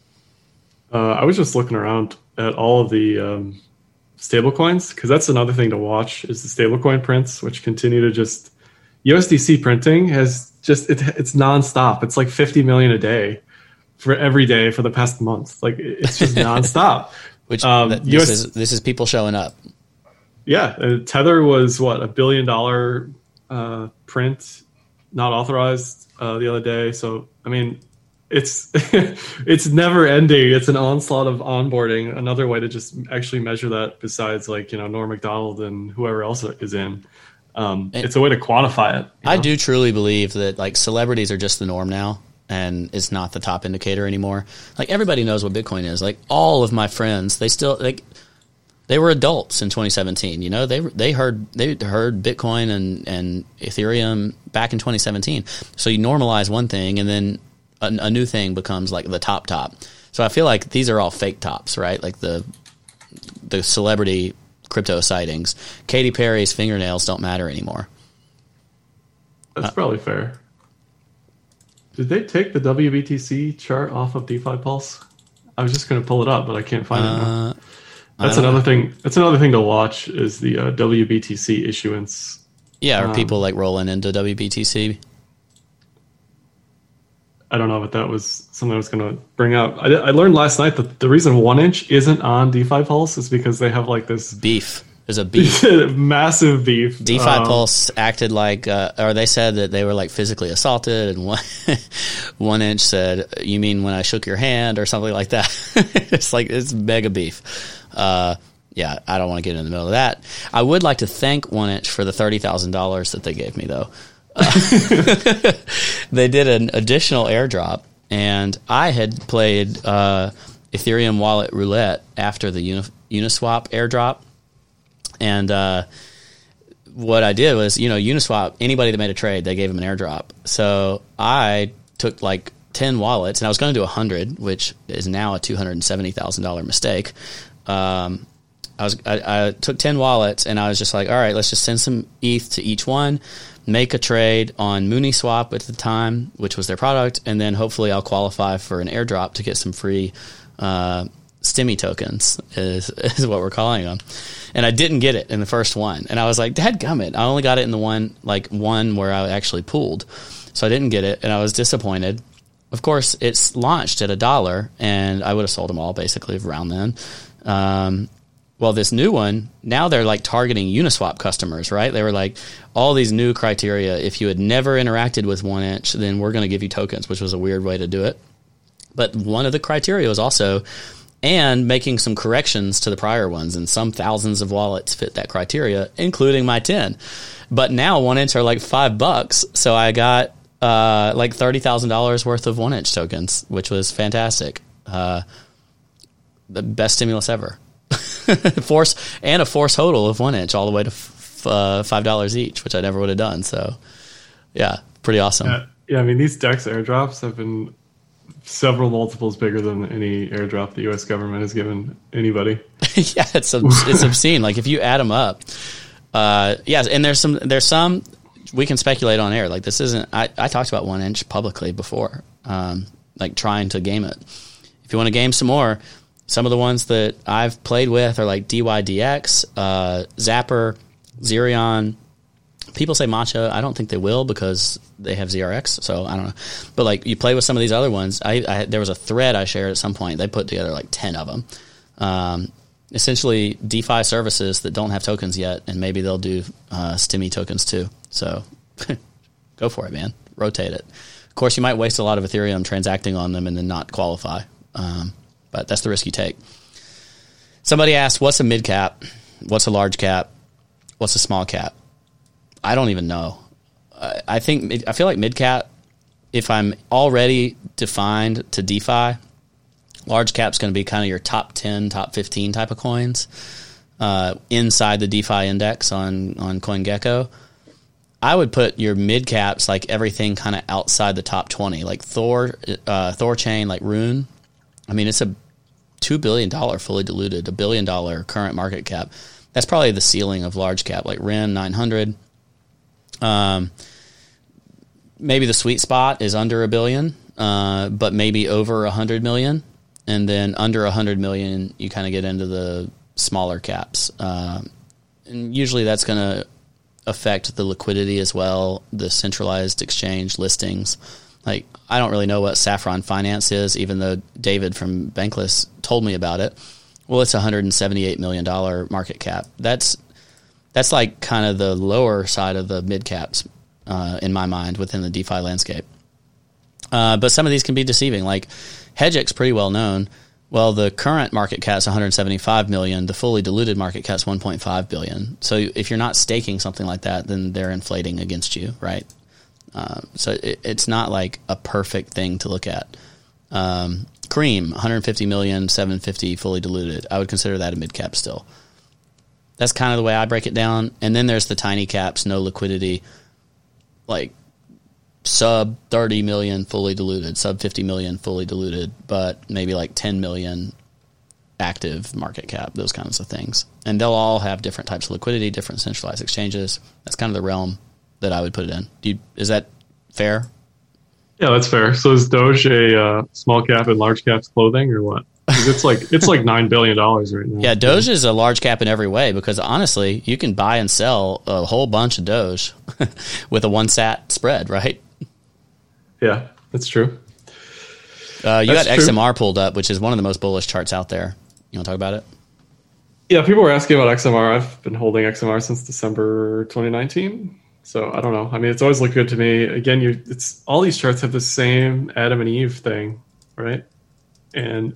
Uh, I was just looking around at all of the um, stable coins, because that's another thing to watch is the stablecoin prints, which continue to just, U S D C printing has just, it, it's nonstop. It's like fifty million a day for every day for the past month. Like it's just nonstop. Which um, this U S is this is people showing up. Yeah, uh, Tether was what, a billion dollar uh, print not authorized uh, the other day. So, I mean, it's it's never ending. It's an onslaught of onboarding. Another way to just actually measure that, besides like, you know, Norm Macdonald and whoever else is in. Um, it's a way to quantify it. I know? do truly believe that like celebrities are just the norm now, and it's not the top indicator anymore. Like everybody knows what Bitcoin is. Like all of my friends, they still like they were adults in twenty seventeen. You know, they they heard they heard Bitcoin and and Ethereum back in twenty seventeen. So you normalize one thing, and then a, a new thing becomes like the top top. So I feel like these are all fake tops, right? Like the the celebrity crypto sightings. Katy Perry's fingernails don't matter anymore. That's uh, probably fair. Did they take the W B T C chart off of DeFi Pulse? I was just going to pull it up, but I can't find uh, it now. That's another know. thing. That's another thing to watch is the uh, W B T C issuance. Yeah, are um, people like rolling into W B T C? I don't know, but that was something I was going to bring up. I, I learned last night that the reason one inch isn't on DeFi Pulse is because they have like this beef. There's a beef, massive beef. DeFi um, Pulse acted like, uh, or they said that they were like physically assaulted, and one, one inch said, "You mean when I shook your hand?" or something like that. It's like it's mega beef. Uh, yeah, I don't want to get in the middle of that. I would like to thank one inch for the thirty thousand dollars that they gave me, though. Uh, they did an additional airdrop, and I had played uh, Ethereum Wallet Roulette after the Uni- Uniswap airdrop. And uh, what I did was, you know, Uniswap, anybody that made a trade, they gave them an airdrop. So I took like ten wallets, and I was going to do one hundred, which is now a two hundred seventy thousand dollars mistake. Um, I was I, I took ten wallets, and I was just like, all right, let's just send some E T H to each one, make a trade on Mooniswap at the time, which was their product, and then hopefully I'll qualify for an airdrop to get some free uh, Stimmy tokens, is, is what we're calling them. And I didn't get it in the first one. And I was like, dadgummit, I only got it in the one, like one where I actually pooled. So I didn't get it, and I was disappointed. Of course, it's launched at a dollar, and I would have sold them all basically around then. Um, well, this new one, now they're like targeting Uniswap customers, right? They were like, all these new criteria. If you had never interacted with one inch, then we're going to give you tokens, which was a weird way to do it. But one of the criteria was also, and making some corrections to the prior ones, and some thousands of wallets fit that criteria, including my ten. But now one inch are like five bucks, so I got uh, like thirty thousand dollars worth of one inch tokens, which was fantastic. Uh, the best stimulus ever. Force and a force hodl of one inch all the way to f- uh, five dollars each, which I never would have done. So, yeah, pretty awesome. Yeah, yeah, I mean, these DEX airdrops have been several multiples bigger than any airdrop the U S government has given anybody. Yeah, it's it's obscene. Like if you add them up, uh, yes, and there's some there's some we can speculate on air. Like this isn't. I, I talked about one inch publicly before, um, like trying to game it. If you want to game some more, some of the ones that I've played with are like D Y D X, uh, Zapper, Zerion. People say Matcha. I don't think they will because they have Z R X, so I don't know. But like you play with some of these other ones. I, I there was a thread I shared at some point. They put together like ten of them. Um, essentially DeFi services that don't have tokens yet, and maybe they'll do uh, Stimmy tokens too. So go for it, man. Rotate it. Of course, you might waste a lot of Ethereum transacting on them and then not qualify. Um, but that's the risk you take. Somebody asked, what's a mid cap? What's a large cap? What's a small cap? I don't even know. I think I feel like mid cap, if I'm already defined to DeFi, large cap's going to be kind of your top ten, top fifteen type of coins uh, inside the DeFi index on, on CoinGecko. I would put your mid caps, like everything kind of outside the top twenty, like Thor, uh, Thorchain, like Rune. I mean, it's a two billion dollars fully diluted, a billion dollar current market cap. That's probably the ceiling of large cap, like Ren nine hundred. Um, maybe the sweet spot is under a billion, uh, but maybe over a hundred million, and then under a hundred million, you kind of get into the smaller caps. Um, and usually that's going to affect the liquidity as well, the centralized exchange listings. Like, I don't really know what Saffron Finance is, even though David from Bankless told me about it. Well, it's a one hundred seventy-eight million dollars market cap. That's That's like kind of the lower side of the mid caps uh, in my mind within the DeFi landscape. Uh, but some of these can be deceiving. Like Hedgex, pretty well known. Well, the current market cap is one hundred seventy-five million. The fully diluted market cap is one point five billion. So if you're not staking something like that, then they're inflating against you, right? Um, so it, it's not like a perfect thing to look at. Um, Cream, one hundred fifty million, seven hundred fifty fully diluted. I would consider that a mid cap still. That's kind of the way I break it down. And then there's the tiny caps, no liquidity, like sub thirty million fully diluted, sub fifty million fully diluted, but maybe like ten million active market cap, those kinds of things. And they'll all have different types of liquidity, different centralized exchanges. That's kind of the realm that I would put it in. Do you, is that fair? Yeah, that's fair. So is Doge a uh, small cap and large caps clothing or what? 'Cause it's like it's like nine billion dollars right now. Yeah, Doge is a large cap in every way because honestly, you can buy and sell a whole bunch of Doge with a one sat spread, right? Yeah, that's true. Uh, you That's got true. X M R pulled up, which is one of the most bullish charts out there. You want to talk about it? Yeah, people were asking about X M R. I've been holding X M R since December twenty nineteen. So I don't know. I mean, it's always looked good to me. Again, you it's all these charts have the same Adam and Eve thing, right? And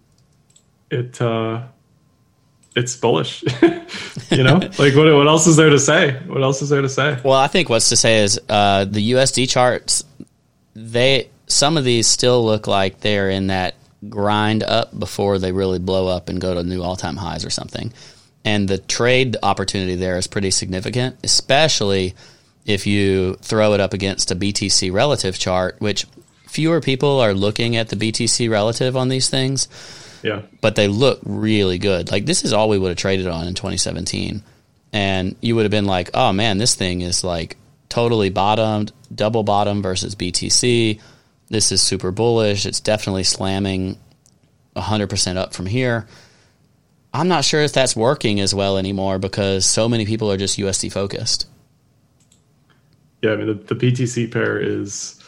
it uh it's bullish. You know? Like what what else is there to say? What else is there to say? Well, I think what's to say is uh, the U S D charts, they some of these still look like they're in that grind up before they really blow up and go to new all-time highs or something. And the trade opportunity there is pretty significant, especially if you throw it up against a B T C relative chart, which fewer people are looking at the B T C relative on these things. Yeah. But they look really good. Like this is all we would have traded on in twenty seventeen. And you would have been like, oh man, this thing is like totally bottomed, double bottom versus B T C. This is super bullish. It's definitely slamming one hundred percent up from here. I'm not sure if that's working as well anymore because so many people are just U S D focused. Yeah, I mean the, the B T C pair is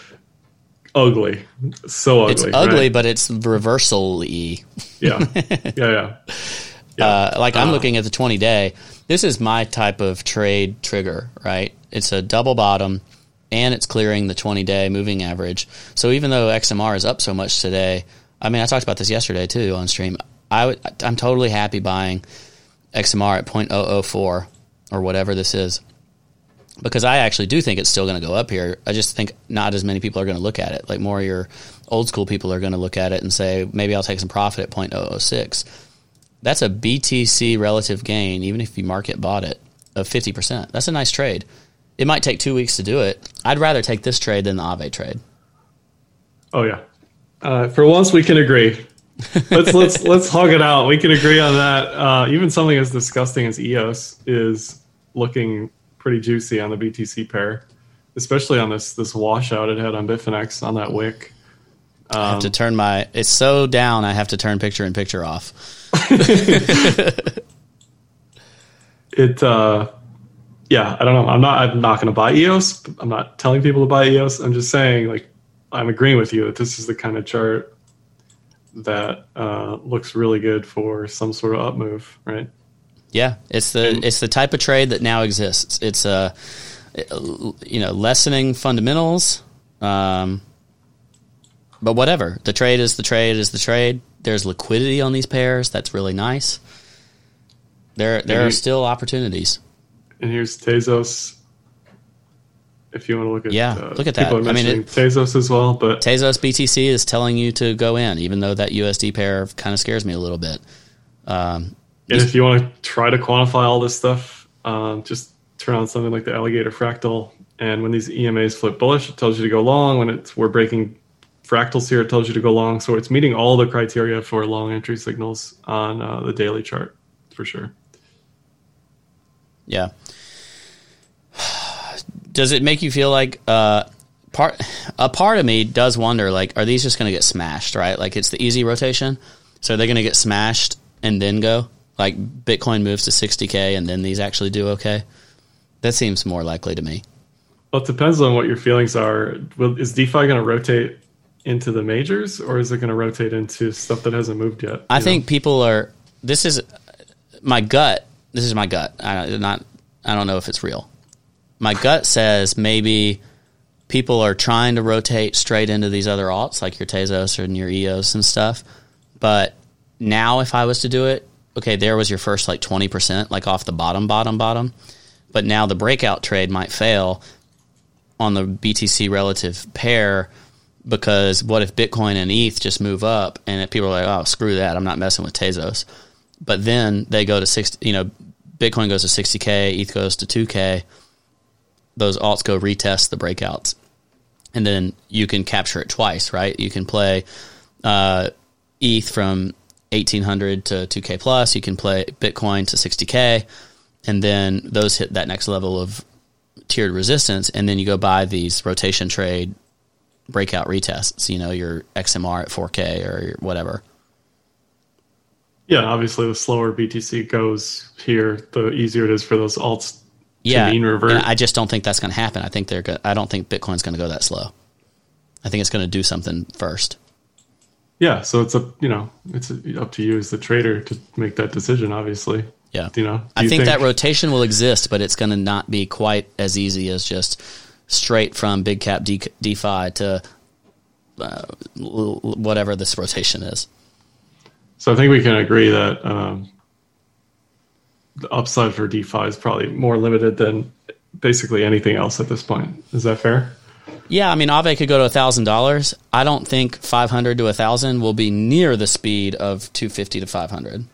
ugly. So ugly. It's ugly, right? but it's reversal-y. Yeah. Yeah, yeah. Yeah. Uh, like I'm Uh, looking at the twenty day. This is my type of trade trigger, right? It's a double bottom, and it's clearing the twenty day moving average. So even though X M R is up so much today, I mean, I talked about this yesterday too on stream. I would, I'm totally happy buying X M R at zero point zero zero four or whatever this is, because I actually do think it's still going to go up here. I just think not as many people are going to look at it. Like more of your old school people are going to look at it and say, maybe I'll take some profit at zero point zero zero six. That's a B T C relative gain, even if you market bought it, of fifty percent. That's a nice trade. It might take two weeks to do it. I'd rather take this trade than the Aave trade. Oh yeah. Uh, for once, we can agree. Let's let's let's hug it out. We can agree on that. Uh, even something as disgusting as E O S is looking pretty juicy on the B T C pair, especially on this this washout it had on Bitfinex on that wick. Um, I have to turn my. It's so down. I have to turn picture in picture off. it. Uh, yeah, I don't know. I'm not. I'm not going to buy E O S. I'm not telling people to buy E O S. I'm just saying, like, I'm agreeing with you that this is the kind of chart that uh, looks really good for some sort of up move, right? Yeah, it's the it's the type of trade that now exists. It's a uh, you know lessening fundamentals, um, but whatever. The trade is the trade is the trade. There's liquidity on these pairs. That's really nice. There there And are you- still opportunities. And here's Tezos. If you want to look at Yeah, uh, look at people that. are I mean, mentioning it- Tezos as well, but Tezos B T C is telling you to go in, even though that U S D pair kind of scares me a little bit. Um, and if you want to try to quantify all this stuff, um, just turn on something like the Alligator Fractal. And when these E M As flip bullish, it tells you to go long. When it's we're breaking fractals here, it tells you to go long. So it's meeting all the criteria for long entry signals on uh, the daily chart for sure. Yeah. Does it make you feel like uh, part a part of me does wonder, like, are these just going to get smashed, right? Like, it's the easy rotation. So are they going to get smashed and then go? Like, Bitcoin moves to sixty K and then these actually do okay? That seems more likely to me. Well, it depends on what your feelings are. Will, is DeFi going to rotate into the majors, or is it going to rotate into stuff that hasn't moved yet? I you think know? people are. This is my gut. This is my gut. I, not I don't know if it's real. My gut says maybe people are trying to rotate straight into these other alts, like your Tezos and your E O S and stuff. But now if I was to do it, okay, there was your first like twenty percent, like off the bottom, bottom, bottom. But now the breakout trade might fail on the B T C relative pair, because what if Bitcoin and E T H just move up and if people are like, oh, screw that, I'm not messing with Tezos. But then they go to sixty, you know, Bitcoin goes to sixty K, E T H goes to two K. Those alts go retest the breakouts. And then you can capture it twice, right? You can play uh, E T H from eighteen hundred to two K plus. You can play Bitcoin to sixty K. And then those hit that next level of tiered resistance. And then you go buy these rotation trade breakout retests, you know, your X M R at four K or your whatever. Yeah, obviously the slower B T C goes here, the easier it is for those alts yeah, to mean revert. And I just don't think that's going to happen. I think they're go- I don't think Bitcoin's going to go that slow. I think it's going to do something first. Yeah, so it's up, you know, it's up to you as the trader to make that decision, obviously. Yeah. You know, I you think, think that rotation will exist, but it's going to not be quite as easy as just straight from big cap D- DeFi to uh, whatever this rotation is. So I think we can agree that um, the upside for DeFi is probably more limited than basically anything else at this point. Is that fair? Yeah, I mean, Aave could go to one thousand dollars. I don't think five hundred to one thousand will be near the speed of two fifty to five hundred.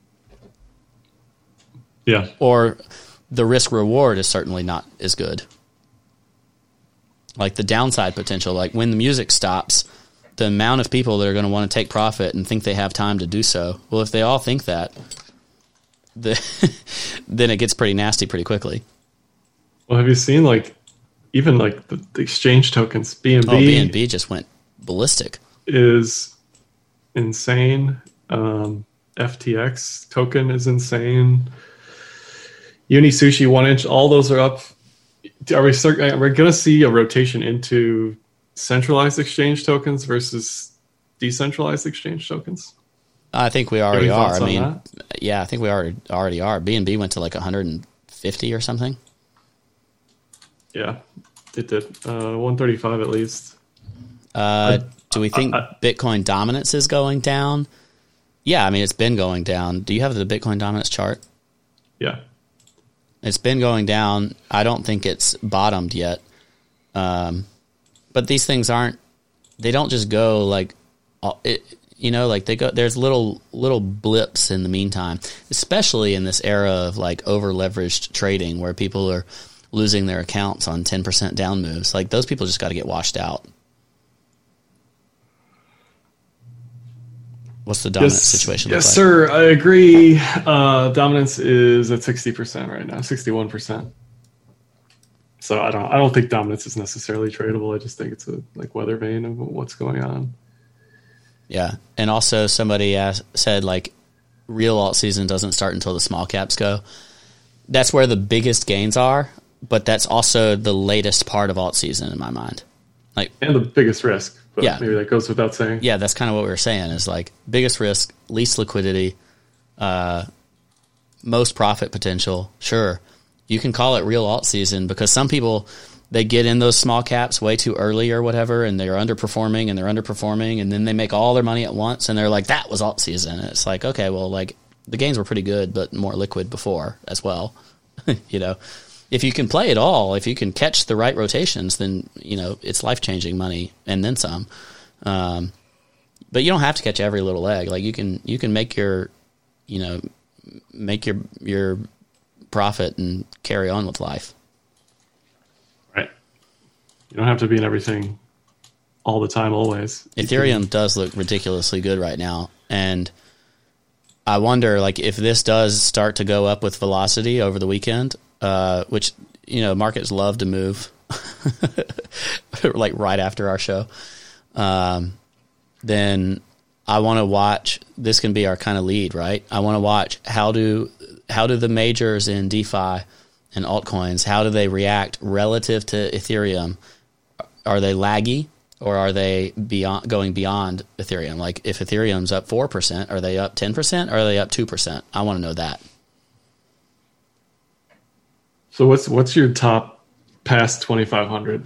Yeah. Or the risk reward is certainly not as good. Like the downside potential, like when the music stops, the amount of people that are going to want to take profit and think they have time to do so. Well, if they all think that, the, then it gets pretty nasty pretty quickly. Well, have you seen like even like the, the exchange tokens? B N B Oh, B N B just went ballistic. Is insane. Um, F T X token is insane. Unisushi one inch, all those are up. Are we start, are we going to see a rotation into centralized exchange tokens versus decentralized exchange tokens? I think we already are. I mean, that? yeah, I think we already already are. B N B went to like one hundred fifty or something. Yeah, it did. Uh, one thirty-five at least. Uh, do we think I, I, Bitcoin dominance is going down? Yeah, I mean, it's been going down. Do you have the Bitcoin dominance chart? Yeah. It's been going down. I don't think it's bottomed yet. Um, but these things aren't, they don't just go like, it, you know, like they go, there's little, little blips in the meantime, especially in this era of like over leveraged trading where people are losing their accounts on ten percent down moves. Like those people just got to get washed out. What's the dominance yes, situation yes, look like? sir. I agree. Uh, dominance is at sixty percent right now, sixty-one percent. So I don't, I don't think dominance is necessarily tradable. I just think it's a like weather vane of what's going on. Yeah, and also somebody asked, said like real alt season doesn't start until the small caps go. That's where the biggest gains are, but that's also the latest part of alt season in my mind. Like and the biggest risk. But yeah, maybe that goes without saying. Yeah, that's kind of what we were saying is like biggest risk, least liquidity, uh, most profit potential. Sure, you can call it real alt season because some people, they get in those small caps way too early or whatever, and they're underperforming and they're underperforming, and then they make all their money at once, and they're like, that was alt season. And it's like, okay, well, like the gains were pretty good, but more liquid before as well. You know, if you can play it all, if you can catch the right rotations, then, you know, it's life-changing money and then some. Um, but you don't have to catch every little egg. Like you can, you can make your, you know, make your, your profit and carry on with life. Right. You don't have to be in everything all the time, always. Ethereum does look ridiculously good right now. And I wonder, like, if this does start to go up with velocity over the weekend, uh, which, you know, markets love to move, like right after our show, um, then I want to watch. This can be our kind of lead, right? I want to watch how do how do the majors in DeFi and altcoins, how do they react relative to Ethereum? Are they laggy? Or are they beyond going beyond Ethereum? Like if Ethereum's up four percent, are they up ten percent? Or are they up two percent? I want to know that. So what's what's your top past twenty-five hundred?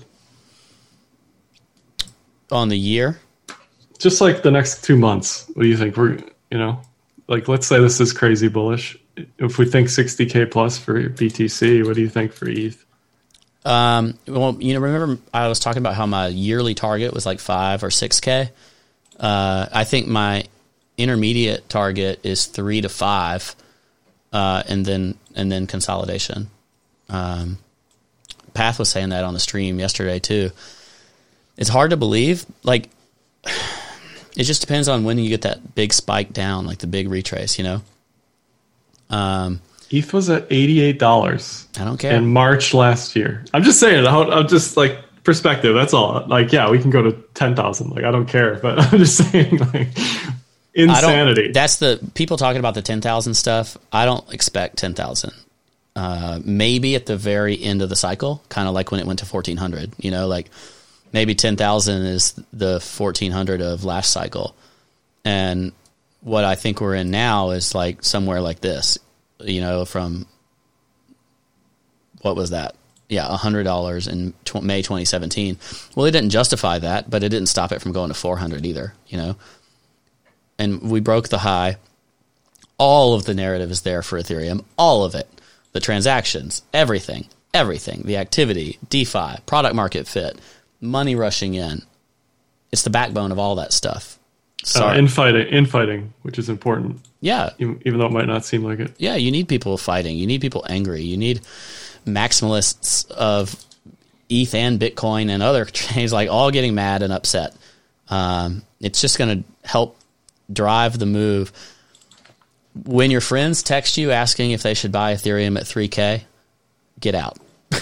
On the year? Just like the next two months. What do you think? We're, you know, like let's say this is crazy bullish. If we think sixty K plus for B T C, what do you think for E T H? Um, well, you know, remember I was talking about how my yearly target was like five or six K. Uh, I think my intermediate target is three to five, uh, and then and then consolidation. Um, Path was saying that on the stream yesterday too. It's hard to believe. Like, it just depends on when you get that big spike down, like the big retrace. You know. Um. E T H was at eighty-eight dollars. I don't care. In March last year. I'm just saying, I'm just like perspective. That's all. Like, yeah, we can go to ten thousand. Like, I don't care, but I'm just saying, like, insanity. I don't, that's the people talking about the ten thousand stuff. I don't expect ten thousand. Uh, maybe at the very end of the cycle, kind of like when it went to fourteen hundred. You know, like maybe ten thousand is the fourteen hundred of last cycle. And what I think we're in now is like somewhere like this. You know, from what was that? Yeah, one hundred dollars in tw- May twenty seventeen. Well, it didn't justify that, but it didn't stop it from going to four hundred either, you know. And we broke the high. All of the narrative is there for Ethereum, all of it. The transactions, everything, everything, the activity, DeFi, product market fit, money rushing in. It's the backbone of all that stuff. Uh, infighting, infighting, which is important. Yeah. Even, even though it might not seem like it. Yeah, you need people fighting. You need people angry. You need maximalists of E T H and Bitcoin and other chains like all getting mad and upset. Um, it's just going to help drive the move. When your friends text you asking if they should buy Ethereum at three K, get out.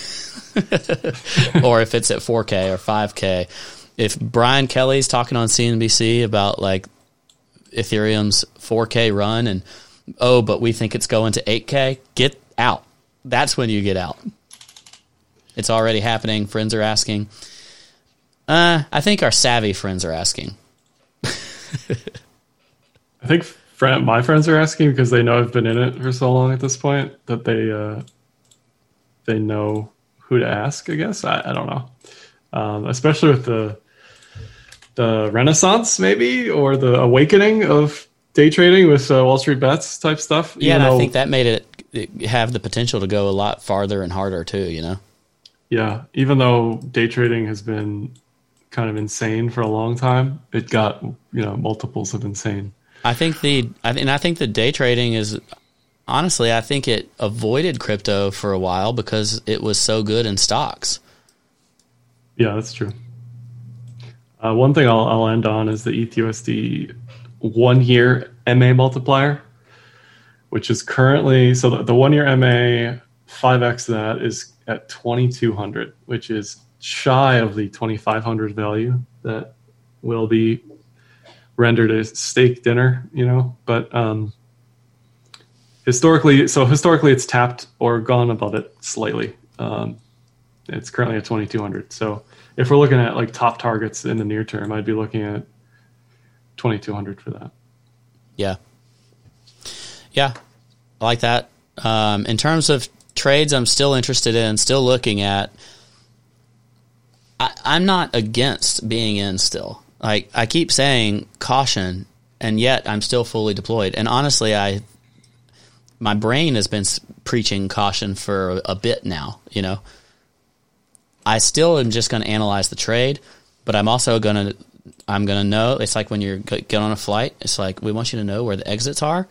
Or if it's at four K or five K. If Brian Kelly's talking on C N B C about like Ethereum's four K run and, oh, but we think it's going to eight K, get out. That's when you get out. It's already happening. Friends are asking. Uh, I think our savvy friends are asking. I think friend, my friends are asking because they know I've been in it for so long at this point that they uh, they know who to ask, I guess. I, I don't know. Um, especially with the the renaissance, maybe, or the awakening of day trading with uh, Wall Street Bets type stuff. Yeah, and I think that made it, it have the potential to go a lot farther and harder too, you know? Yeah, even though day trading has been kind of insane for a long time, it got, you know, multiples of insane. I think the, I and I think the day trading is, honestly, I think it avoided crypto for a while because it was so good in stocks. Yeah, that's true. Uh, one thing I'll, I'll end on is the E T H U S D one-year M A multiplier, which is currently, so the, the one-year M A, five X that is at twenty-two hundred, which is shy of the twenty-five hundred value that will be rendered a steak dinner, you know, but um, historically, so historically it's tapped or gone above it slightly. Um, it's currently at twenty-two hundred. So if we're looking at like top targets in the near term, I'd be looking at twenty-two hundred for that. Yeah. Yeah. I like that. Um, in terms of trades, I'm still interested in, still looking at, I, I'm not against being in still. Like I keep saying caution, and yet I'm still fully deployed. And honestly, I, my brain has been preaching caution for a bit now, you know. I still am just going to analyze the trade, but I'm also going to, I'm going to know. It's like when you get on a flight, it's like, we want you to know where the exits are.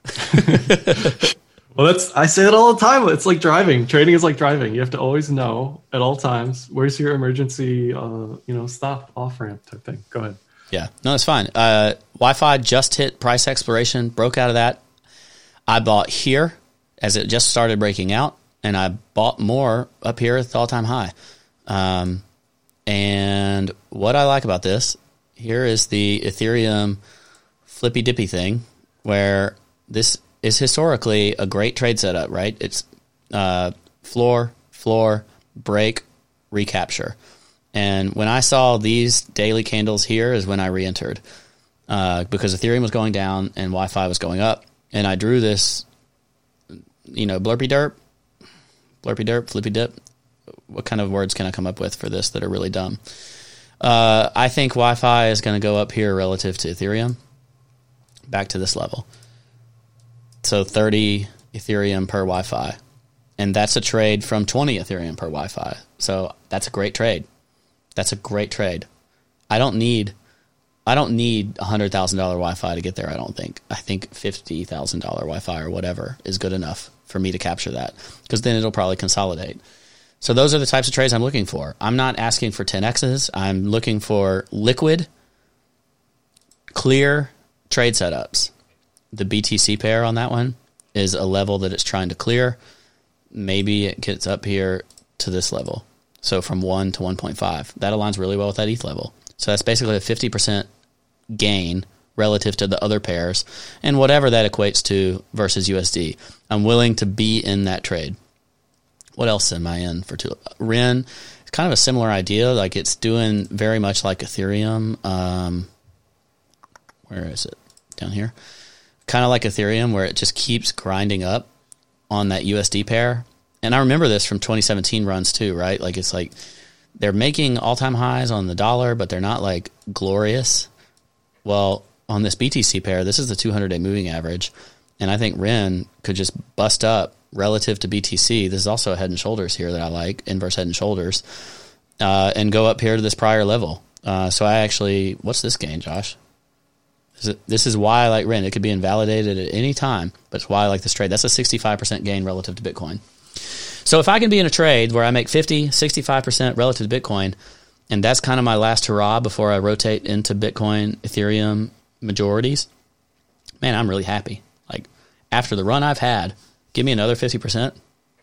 Well, that's, I say it all the time. It's like driving. Trading is like driving. You have to always know at all times, where's your emergency, uh, you know, stop, off ramp type thing. Go ahead. Yeah, no, it's fine. Uh, Wi-Fi just hit price exploration, broke out of that. I bought here as it just started breaking out, and I bought more up here at the all-time high. Um, and what I like about this, here is the Ethereum flippy dippy thing, where this is historically a great trade setup, right? It's uh, floor, floor, break, recapture. And when I saw these daily candles here is when I re-entered uh, because Ethereum was going down and Wi-Fi was going up. And I drew this, you know, blurpy derp, Blurpy derp, flippy dip. What kind of words can I come up with for this that are really dumb? Uh, I think Wi-Fi is going to go up here relative to Ethereum, back to this level. So thirty Ethereum per Wi-Fi. And that's a trade from twenty Ethereum per Wi-Fi. So that's a great trade. That's a great trade. I don't need I don't need one hundred thousand dollars Wi-Fi to get there, I don't think. I think fifty thousand dollars Wi-Fi or whatever is good enough for me to capture that, because then it'll probably consolidate. So those are the types of trades I'm looking for. I'm not asking for ten X's. I'm looking for liquid, clear trade setups. The B T C pair on that one is a level that it's trying to clear. Maybe it gets up here to this level. So from one to one point five. That aligns really well with that E T H level. So that's basically a fifty percent gain relative to the other pairs, and whatever that equates to versus U S D. I'm willing to be in that trade. What else am I in for Tulip? R E N, it's kind of a similar idea. Like, it's doing very much like Ethereum. Um, where is it? Down here. Kind of like Ethereum, where it just keeps grinding up on that U S D pair. And I remember this from twenty seventeen runs too, right? Like, it's like they're making all-time highs on the dollar, but they're not like glorious. Well, on this B T C pair, this is the two hundred day moving average. And I think R E N could just bust up relative to B T C. This is also a head and shoulders here that I like, inverse head and shoulders, uh, and go up here to this prior level. Uh, so I actually, what's this gain, Josh? This is, this is why I like R E N. It could be invalidated at any time, but it's why I like this trade. That's a sixty-five percent gain relative to Bitcoin. So if I can be in a trade where I make fifty, sixty-five percent relative to Bitcoin, and that's kind of my last hurrah before I rotate into Bitcoin, Ethereum majorities, man, I'm really happy. Like, after the run I've had, give me another fifty percent.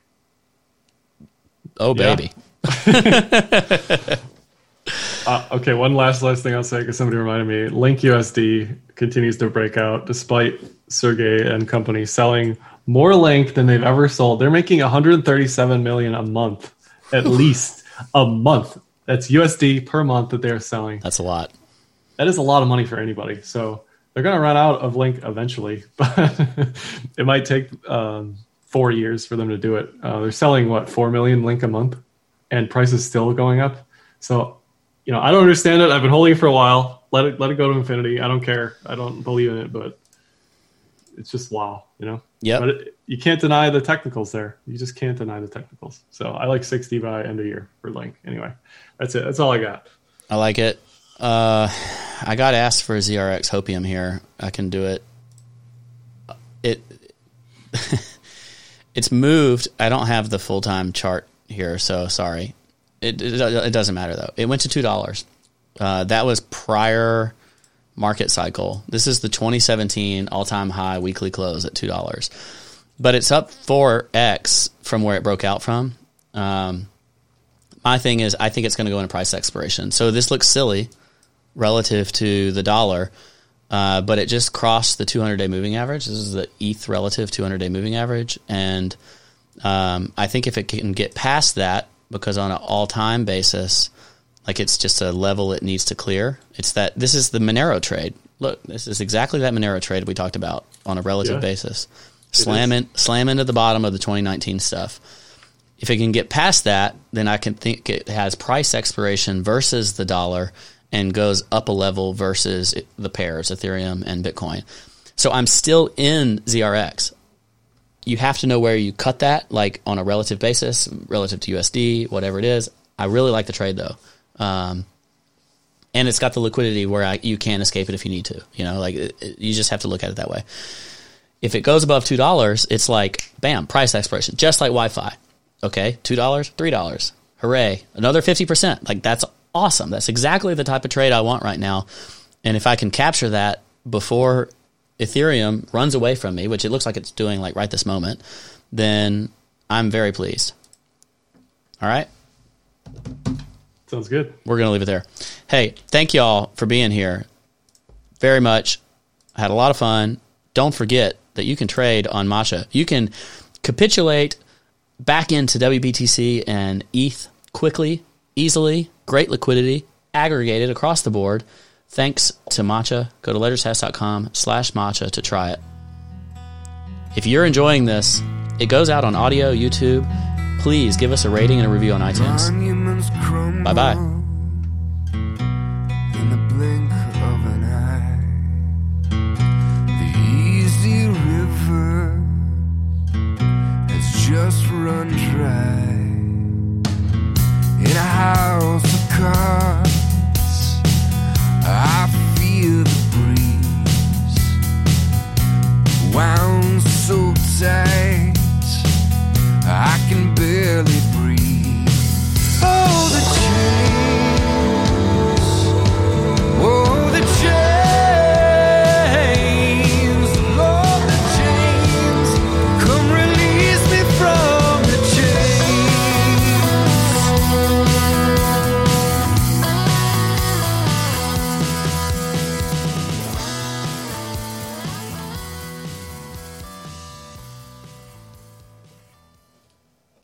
Oh, baby. Yeah. uh, okay, one last last thing I'll say, because somebody reminded me. Link U S D continues to break out despite Sergey and company selling more Link than they've ever sold. They're making one hundred thirty-seven million dollars a month, at least a month. That's U S D per month that they're selling. That's a lot. That is a lot of money for anybody. So they're going to run out of Link eventually, but it might take um, four years for them to do it. Uh, they're selling, what, four million Link a month, and price is still going up. So, you know, I don't understand it. I've been holding it for a while. Let it let it go to infinity. I don't care. I don't believe in it, but it's just wow, you know? Yeah. But it, you can't deny the technicals there. You just can't deny the technicals. So I like sixty by end of year for Link. Anyway, that's it. That's all I got. I like it. Uh, I got asked for a Z R X Hopium here. I can do it. It it's moved. I don't have the full time chart here, so sorry. It, it it doesn't matter though. It went to two dollars. Uh, that was prior market cycle. This is the twenty seventeen all time high weekly close at two dollars, but it's up four x from where it broke out from. Um, my thing is, I think it's going to go into price expiration. So this looks silly relative to the dollar, uh, but it just crossed the two hundred day moving average. This is the E T H relative two hundred day moving average. And um, I think if it can get past that, because on an all-time basis, like, it's just a level it needs to clear. It's that this is the Monero trade. Look, this is exactly that Monero trade we talked about on a relative yeah, basis. Slam in, slam into the bottom of the twenty nineteen stuff. If it can get past that, then I can think it has price expiration versus the dollar and goes up a level versus the pairs, Ethereum and Bitcoin. So I'm still in Z R X. You have to know where you cut that, like on a relative basis, relative to U S D, whatever it is. I really like the trade, though. Um, and it's got the liquidity where I, you can escape it if you need to. You know, like it, it, you just have to look at it that way. If it goes above two dollars, it's like, bam, price expiration, just like Wi-Fi. Okay, two dollars, three dollars. Hooray. Another fifty percent. Like, that's awesome. That's exactly the type of trade I want right now. And if I can capture that before Ethereum runs away from me, which it looks like it's doing like right this moment, then I'm very pleased. All right? Sounds good. We're going to leave it there. Hey, thank y'all for being here very much. I had a lot of fun. Don't forget that you can trade on Matcha. You can capitulate back into W B T C and E T H quickly, easily, great liquidity, aggregated across the board. Thanks to Matcha. Go to ledgerstash.com slash Matcha to try it. If you're enjoying this, it goes out on audio, YouTube. please give us a rating and a review on iTunes. Bye-bye. In the blink of an eye, the easy river has just run dry. In a house of cards, I feel the breeze wound so tight I can barely breathe.